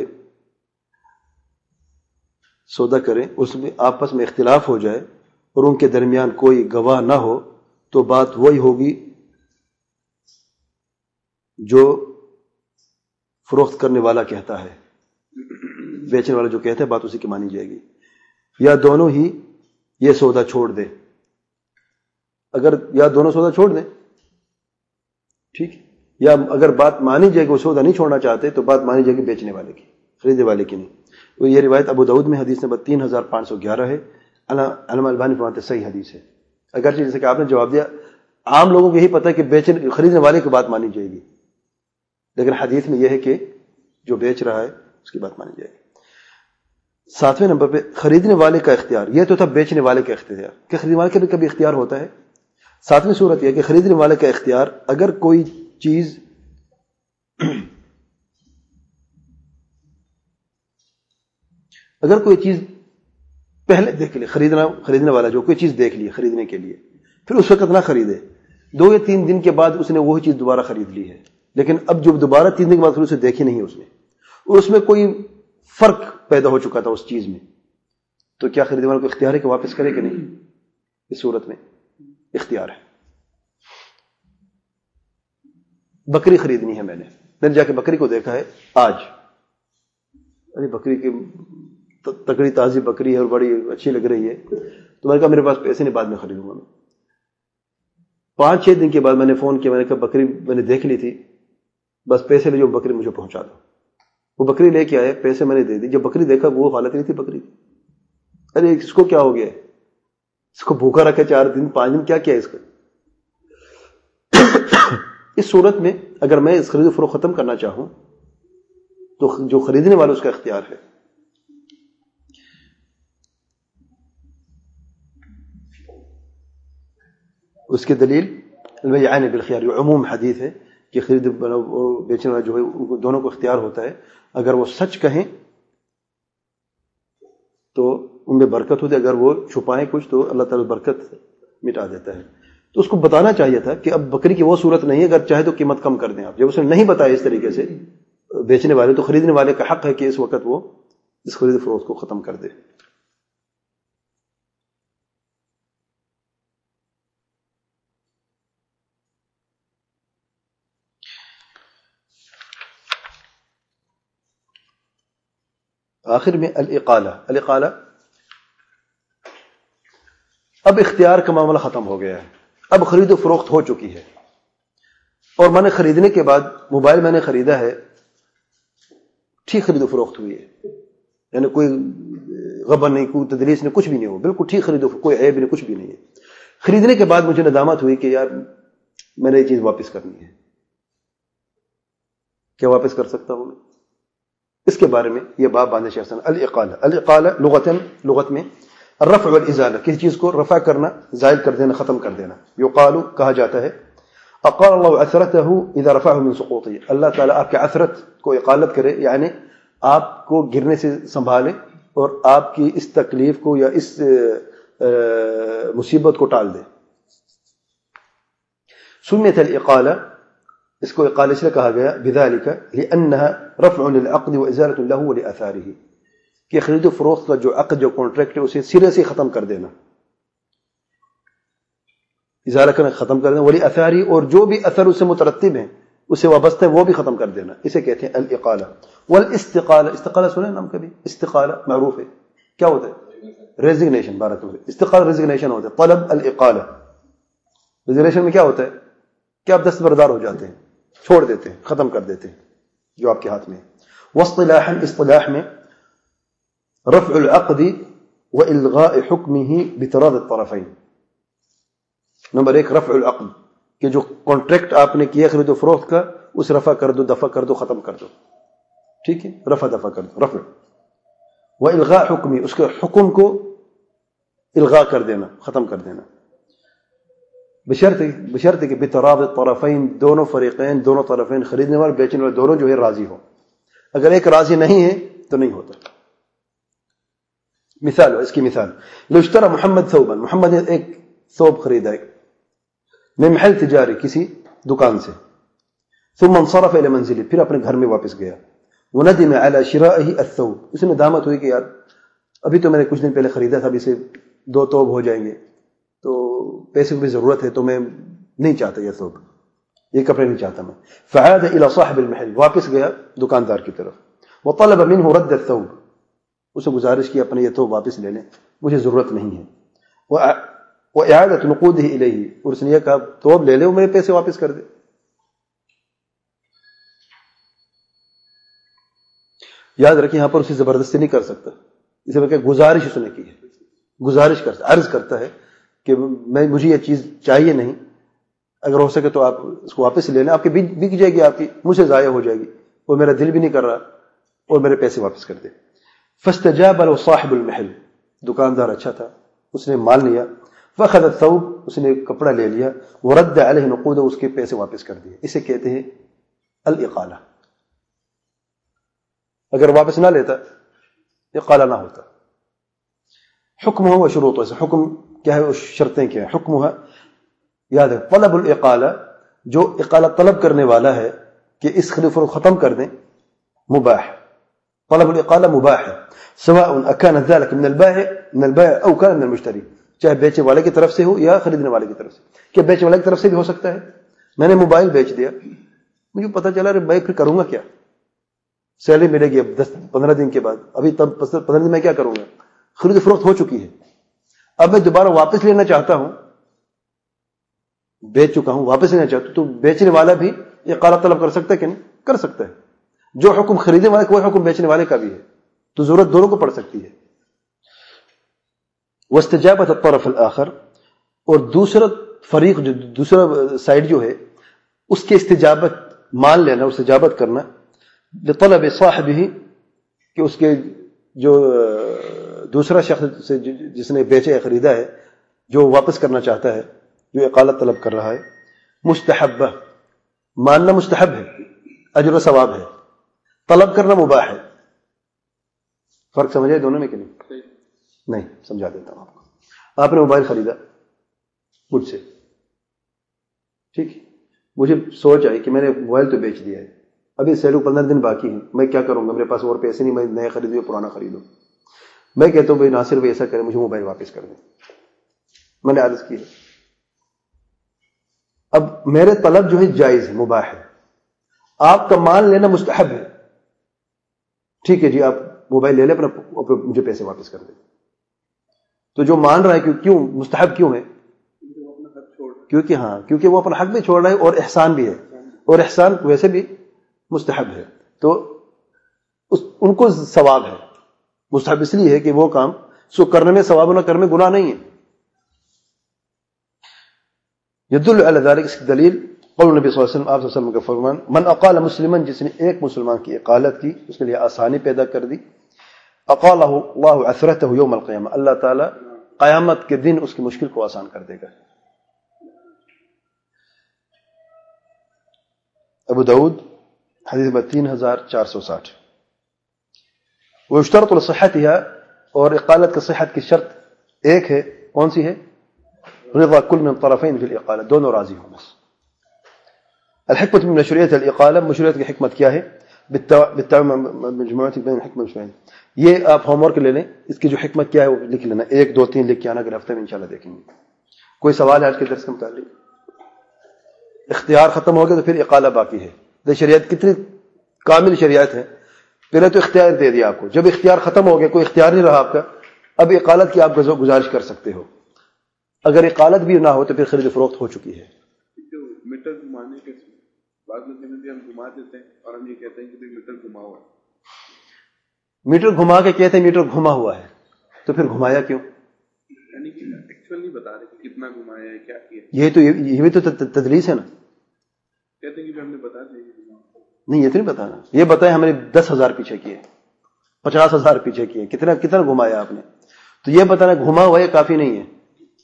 سودا کریں, اس میں آپس میں اختلاف ہو جائے اور ان کے درمیان کوئی گواہ نہ ہو, تو بات وہی ہوگی جو فروخت کرنے والا کہتا ہے, بیچنے والا جو کہتا ہے بات اسی کی مانی جائے گی. یا دونوں ہی یہ سودا چھوڑ دے, اگر یا دونوں سودا چھوڑ دیں ٹھیک, یا اگر بات مانی جائے گی وہ سودا نہیں چھوڑنا چاہتے تو بات مانی جائے گی بیچنے والے کی, خریدنے والے کی نہیں. تو یہ روایت ابو داؤد میں حدیث نمبر تین ہزار پانچ سو گیارہ ہے. علامہ البانی فرماتے ہیں صحیح حدیث ہے. اگرچہ جیسے کہ آپ نے جواب دیا, عام لوگوں کو یہی پتہ ہے کہ بیچنے خریدنے والے کی بات مانی جائے گی, لیکن حدیث میں یہ ہے کہ جو بیچ رہا ہے اس کی بات مانی جائے گی. ساتویں نمبر پہ خریدنے والے کا اختیار. یہ تو تھا بیچنے والے کا اختیار, کہ خریدنے والے کا بھی کبھی اختیار ہوتا ہے. ساتویں صورت یہ ہے کہ خریدنے والے کا اختیار اگر کوئی چیز اگر کوئی چیز پہلے دیکھ لے, خریدنا خریدنے والا جو کوئی چیز دیکھ لی خریدنے کے لیے, پھر اس وقت نہ خریدے, دو یا تین دن کے بعد اس نے وہی چیز دوبارہ خرید لی ہے, لیکن اب جو دوبارہ تین دن کے بعد پھر اسے دیکھی نہیں اس نے, اور اس میں کوئی فرق پیدا ہو چکا تھا اس چیز میں، تو کیا خریدنے والے کو اختیار ہے کہ واپس کرے کہ نہیں؟ اس صورت میں اختیار ہے. بکری خریدنی ہے، میں نے میں نے جا کے بکری کو دیکھا ہے آج، ارے بکری کی تکڑی تازی بکری ہے اور بڑی اچھی لگ رہی ہے، تو میں نے کہا میرے پاس پیسے نہیں، بعد میں خریدوں گا. میں پانچ چھ دن کے بعد میں نے فون کیا، میں نے کہا بکری میں نے دیکھ لی تھی، بس پیسے لے جو بکری مجھے پہنچا دو. وہ بکری لے کے آئے، پیسے میں نے دے دی. جب بکری دیکھا وہ حالت نہیں تھی بکری. ارے اس کو کیا ہو گیا، اس کو بھوکا رکھا چار دن پانچ دن، کیا کیا اس کو. اس صورت میں اگر میں اس خرید و فروخت ختم کرنا چاہوں تو جو خریدنے والا اس کا اختیار ہے. اس کی دلیل البیعان بالخیار، یہ عموم حدیث ہے کہ خرید اور بیچنے والا جو ہے ان کو دونوں کو اختیار ہوتا ہے. اگر وہ سچ کہیں تو ان میں برکت ہوتی ہے، اگر وہ چھپائیں کچھ تو اللہ تعالیٰ برکت مٹا دیتا ہے. تو اس کو بتانا چاہیے تھا کہ اب بکری کی وہ صورت نہیں ہے، اگر چاہے تو قیمت کم کر دیں آپ. جب اس نے نہیں بتایا اس طریقے سے بیچنے والے، تو خریدنے والے کا حق ہے کہ اس وقت وہ اس خرید فروخت کو ختم کر دے. آخر میں الاقالہ. الاقالہ اب اختیار کا معاملہ ختم ہو گیا ہے، اب خرید و فروخت ہو چکی ہے، اور میں نے خریدنے کے بعد موبائل میں نے خریدا ہے، ٹھیک خرید و فروخت ہوئی ہے، یعنی کوئی غبن نہیں، کوئی تدلیس نہیں، کچھ بھی نہیں ہو، بالکل ٹھیک خرید و فروخت، کوئی عیب نہیں، کچھ بھی نہیں ہے. خریدنے کے بعد مجھے ندامت ہوئی کہ یار میں نے یہ چیز واپس کرنی ہے. کیا واپس کر سکتا ہوں میں؟ اس کے بارے میں یہ باب باندھے شیخ حسن. الاقالہ. الاقالہ لغتاً لغت میں الرفع والازالہ، کسی چیز کو رفع کرنا، زائل کر دینا، ختم کر دینا. یقال کہا جاتا ہے اقال اللہ عثرته اذا رفعه من سقوطه، اللہ تعالیٰ آپ کے عثرت کو اقالت کرے، یعنی آپ کو گرنے سے سنبھالے اور آپ کی اس تکلیف کو یا اس مصیبت کو ٹال دے. سمیت الاقالہ، اس کو اقالہ اس لیے کہا گیا بذالک لانها رفع للعقد وازالة له ولاثاره، کہ خرید و فروخت کا جو عقد، جو کانٹریکٹ ہے، اسے سرے سے ختم کر دینا، ازالہ کرنا، ختم کر دینا، ولی اثاری، اور جو بھی اثر اس سے مترتب ہیں، اسے وابستہ ہے، وہ بھی ختم کر دینا. اسے کہتے ہیں الاقالہ. والاستقالہ، استقالہ سنے نام کبھی؟ استقالہ معروف ہے، کیا ہوتا ہے؟ ریزگنیشن. بارک اللہ. استقالہ ریزگنیشن ہوتا ہے. طلب الاقالہ، ریزگنیشن میں کیا ہوتا ہے کہ آپ دستبردار ہو جاتے ہیں، چھوڑ دیتے ہیں، ختم کر دیتے ہیں جو آپ کے ہاتھ میں ہے. واصطلاحا، اصطلاح میں رفع العقد والغاء حکمه بتراض الطرفین. نمبر ایک رفع العقد، کہ جو کانٹریکٹ آپ نے کیا خرید و فروخت کا، اس رفع کر دو، دفع کر دو، ختم کر دو. ٹھیک ہے، رفع دفع کر دو، رفع. والغاء حکمی، اس کے حکم کو الغاء کر دینا، ختم کر دینا، بشرط بشرط کہ بتراض الطرفین، دونوں فریقین، دونوں طرفین، خریدنے والے بیچنے والے دونوں جو ہے راضی ہو. اگر ایک راضی نہیں ہے تو نہیں ہوتا. مثال، اس کی مثال، لو اشترى محمد ثوبا، محمد نے ایک ثوب خریدا ہے من محل تجاری، کسی دکان سے، ثم انصرف الى منزله، پھر اپنے گھر میں واپس گیا. وندم على شرائه الثوب، اس نے ندامت ہوئی کہ یار ابھی تو میں نے کچھ دن پہلے خریدا تھا، ابھی سے دو توب ہو جائیں گے، تو پیسے کی بھی ضرورت ہے، تو میں نہیں چاہتا یہ ثوب، یہ کپڑے نہیں چاہتا میں. فعاد الى صاحب المحل، واپس گیا دکاندار کی طرف. وطلب منه رد الثوب، اسے گزارش کی اپنے یہ تو واپس لے لیں، مجھے ضرورت نہیں ہے. وإعادة نقوده إليه، اور اس نے یہ کہا توب لے لے، وہ میرے پیسے واپس کر دے. یاد رکھیں یہاں پر اسے زبردستی نہیں کر سکتا، اسے میں کہ گزارش اس نے کی ہے، گزارش کرتا، عرض کرتا ہے کہ میں مجھے یہ چیز چاہیے نہیں، اگر ہو سکے تو آپ اس کو واپس لے لیں، آپ کی بک جائے گی، آپ کی مجھ سے ضائع ہو جائے گی، اور میرا دل بھی نہیں کر رہا، اور میرے پیسے واپس کر دے. فاستجاب له صاحب المحل، دکاندار اچھا تھا، اس نے مان لیا. فاخذ الثوب، اس نے کپڑا لے لیا. ورد عليه نقوده، اس کے پیسے واپس کر دیے. اسے کہتے ہیں الاقالہ. اگر واپس نہ لیتا اقالہ نہ ہوتا. حکمہ و شروطہ، سے حکم کیا ہے، شرطیں کیا ہیں. حکمہ، یاد ہے، طلب الاقالہ، جو اقالہ طلب کرنے والا ہے کہ اس خلیف کو ختم کر دیں، مباح، طلب الاقالہ مباح ہے سواء اكان ذلك من البائع من البائع او كان من المشتری، چاہے بیچنے والے کی طرف سے ہو یا خریدنے والے کی طرف سے. کیا بیچنے والے کی طرف سے بھی ہو سکتا ہے؟ میں نے موبائل بیچ دیا، مجھے پتا چلا ارے میں پھر کروں گا کیا، سیلری ملے گی اب دس پندرہ دن کے بعد، ابھی تب پندرہ دن میں کیا کروں گا، خرید فروخت ہو چکی ہے، اب میں دوبارہ واپس لینا چاہتا ہوں، بیچ چکا ہوں واپس لینا چاہتا ہوں، تو بیچنے والا بھی اقالہ طلب کر سکتا ہے کہ نہیں؟ کر سکتا ہے. جو حکم خریدنے والے کا وہ حکم بیچنے والے کا بھی ہے، تو ضرورت دونوں کو پڑ سکتی ہے. واستجابت الطرف الاخر، اور دوسرا فریق جو دوسرا سائڈ جو ہے اس کے استجابت مان لینا، استجابت کرنا لطلب صاحبہ، کہ اس کے جو دوسرا شخص سے جس نے بیچا یا خریدا ہے جو واپس کرنا چاہتا ہے، جو اقالت طلب کر رہا ہے، مستحبہ، ماننا مستحب ہے، اجر و ثواب ہے، طلب کرنا مباح ہے. فرق سمجھے دونوں میں کہ نہیں؟ نہیں سمجھا دیتا ہوں آپ کو. آپ نے موبائل خریدا مجھ سے، ٹھیک، مجھے سوچ آئی کہ میں نے موبائل تو بیچ دیا ہے، ابھی سیلو پندرہ دن باقی ہیں، میں کیا کروں گا، میرے پاس اور پیسے نہیں، میں نیا خریدوں یا پرانا خریدوں. میں کہتا ہوں بھائی ناصر بھائی ایسا کریں، مجھے موبائل واپس کر دیں. میں نے عرض کی ہے، اب میرے طلب جو ہے جائز ہے، مباح ہے، آپ کا مال لینا مستحب ہے، ٹھیک ہے جی آپ موبائل لے لیں، اپنا مجھے پیسے واپس کر دیں. تو جو مان رہا ہے کہ کیوں مستحب کیوں ہے؟ کیونکہ ہاں کیونکہ وہ اپنا حق بھی چھوڑ رہا ہے اور احسان بھی ہے، اور احسان ویسے بھی مستحب ہے، تو اس ان کو ثواب ہے. مستحب اس لیے ہے کہ وہ کام سو کرنے میں ثواب و نہ کرنے میں گناہ نہیں ہے. یدل علی ذلک، اس کی دلیل قول نبی صلی اللہ علیہ وسلم، آپ صلی اللہ علیہ وسلم کا فرمان، من اقال مسلمن، جس نے ایک مسلمان کی اقالت کی، اس کے لیے آسانی پیدا کر دی، اقالہ اللہ عثرتہ یوم القیامہ، اللہ تعالی قیامت کے دن اس کی مشکل کو آسان کر دے گا. ابو داؤد حدیث نمبر تین ہزار چار سو ساٹھ. ويشترط لصحتها، اور اقالت کی صحت کی شرط ایک ہے، کون سی ہے؟ رضا کل من طرفین فی الاقالہ، دونوں راضی ہوں. بس الحکمت من مشروعیت الاقالہ، مشروعیت کی حکمت کیا ہے؟ بالتعاون مجموعۃ بین الحکمت والمشروعیت. یہ آپ ہوم ورک لے لیں، اس کی جو حکمت کیا ہے وہ لکھ لینا، ایک دو تین لکھ کے آنا، اگلے ہفتے میں انشاءاللہ دیکھیں گے. کوئی سوال ہے آج کے درس کے متعلق؟ اختیار ختم ہو گیا تو پھر اقالہ باقی ہے. یہ شریعت کتنی کامل شریعت ہے، پہلے تو اختیار دے دیا آپ کو، جب اختیار ختم ہو گیا، کوئی اختیار نہیں رہا آپ کا، اب اقالت کی آپ گزارش کر سکتے ہو. اگر اقالت بھی نہ ہو تو پھر خرید فروخت ہو چکی ہے. میٹر گھمانے کے بعد میں ہم گھما دیتے ہیں اور ہم یہ کہتے ہیں کہ میٹر گھما ہوا ہے. میٹر گھما کے کہتے ہیں میٹر گھما ہوا ہے، تو پھر گھمایا کیوں؟ یعنی کہ ایکچوئل نہیں بتا رہے کہ کتنا گھمایا ہے، کیا کیا. یہ تو یہ بھی تو تدلیس ہے نا. کہتے ہیں کہ ہم نے بتا دیا نہیں، یہ تو نہیں بتانا، یہ بتایا ہم نے دس ہزار پیچھے کیے، پچاس ہزار پیچھے کیے، کتنا کتنا گھمایا آپ نے، تو یہ بتانا گھما ہوا ہے کافی نہیں ہے.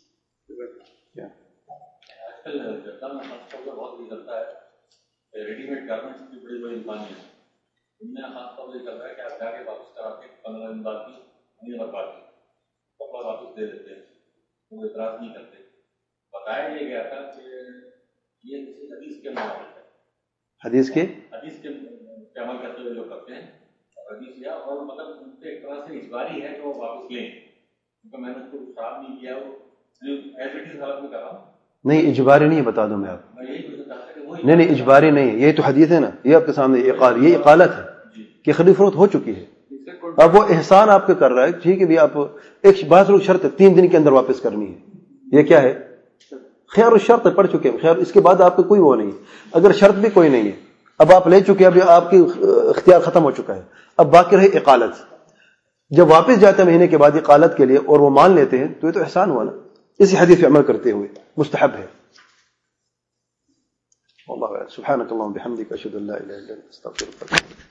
ریڈی میڈ گارمنٹس کی بڑی بڑی دکانیں ہیں، ان میں خاص طور سے چل رہا ہے کہ آپ جا کے واپس کرا کے پندرہ دن بعد بھی نہیں بتا کے کپڑا واپس دے دیتے ہیں، وہ اعتراض نہیں کرتے. بتایا یہ گیا تھا کہ یہ کسی حدیث کے معاملے ہے، حدیث کے حدیث کے عمل کرتے ہوئے جو کرتے ہیں حدیث لیا، اور مطلب ایک طرح سے اجباری ہے کہ وہ واپس لیں، کیونکہ میں نے اس کو خراب نہیں کیا، وہ ایز اٹ از حالت میں کر رہا ہوں. نہیں اجباری نہیں ہے، بتا دوں میں آپ کو. نہیں نہیں اجباری نہیں ہے، یہ تو حدیث ہے نا، یہ آپ کے سامنے اقال یہ اقالت ہے کہ خرید فروخت ہو چکی ہے. اب وہ احسان آپ کا کر رہا ہے، ٹھیک ہے بھی، آپ ایک بعض لوگ شرط ہے تین دن کے اندر واپس کرنی ہے، یہ کیا ہے؟ خیر الشرط پڑ چکے ہیں، خیر اس کے بعد آپ کو کوئی وہ نہیں، اگر شرط بھی کوئی نہیں ہے، اب آپ لے چکے، اب آپ کی اختیار ختم ہو چکا ہے، اب باقی رہے اقالت. جب واپس جاتے ہیں مہینے کے بعد اقالت کے لیے اور وہ مان لیتے ہیں تو یہ تو احسان ہوا نا، اسی حدیث پہ عمل کرتے ہوئے مستحب ہے. والله سبحانك اللهم وبحمدك اشهد ان لا اله الا انت استغفرك.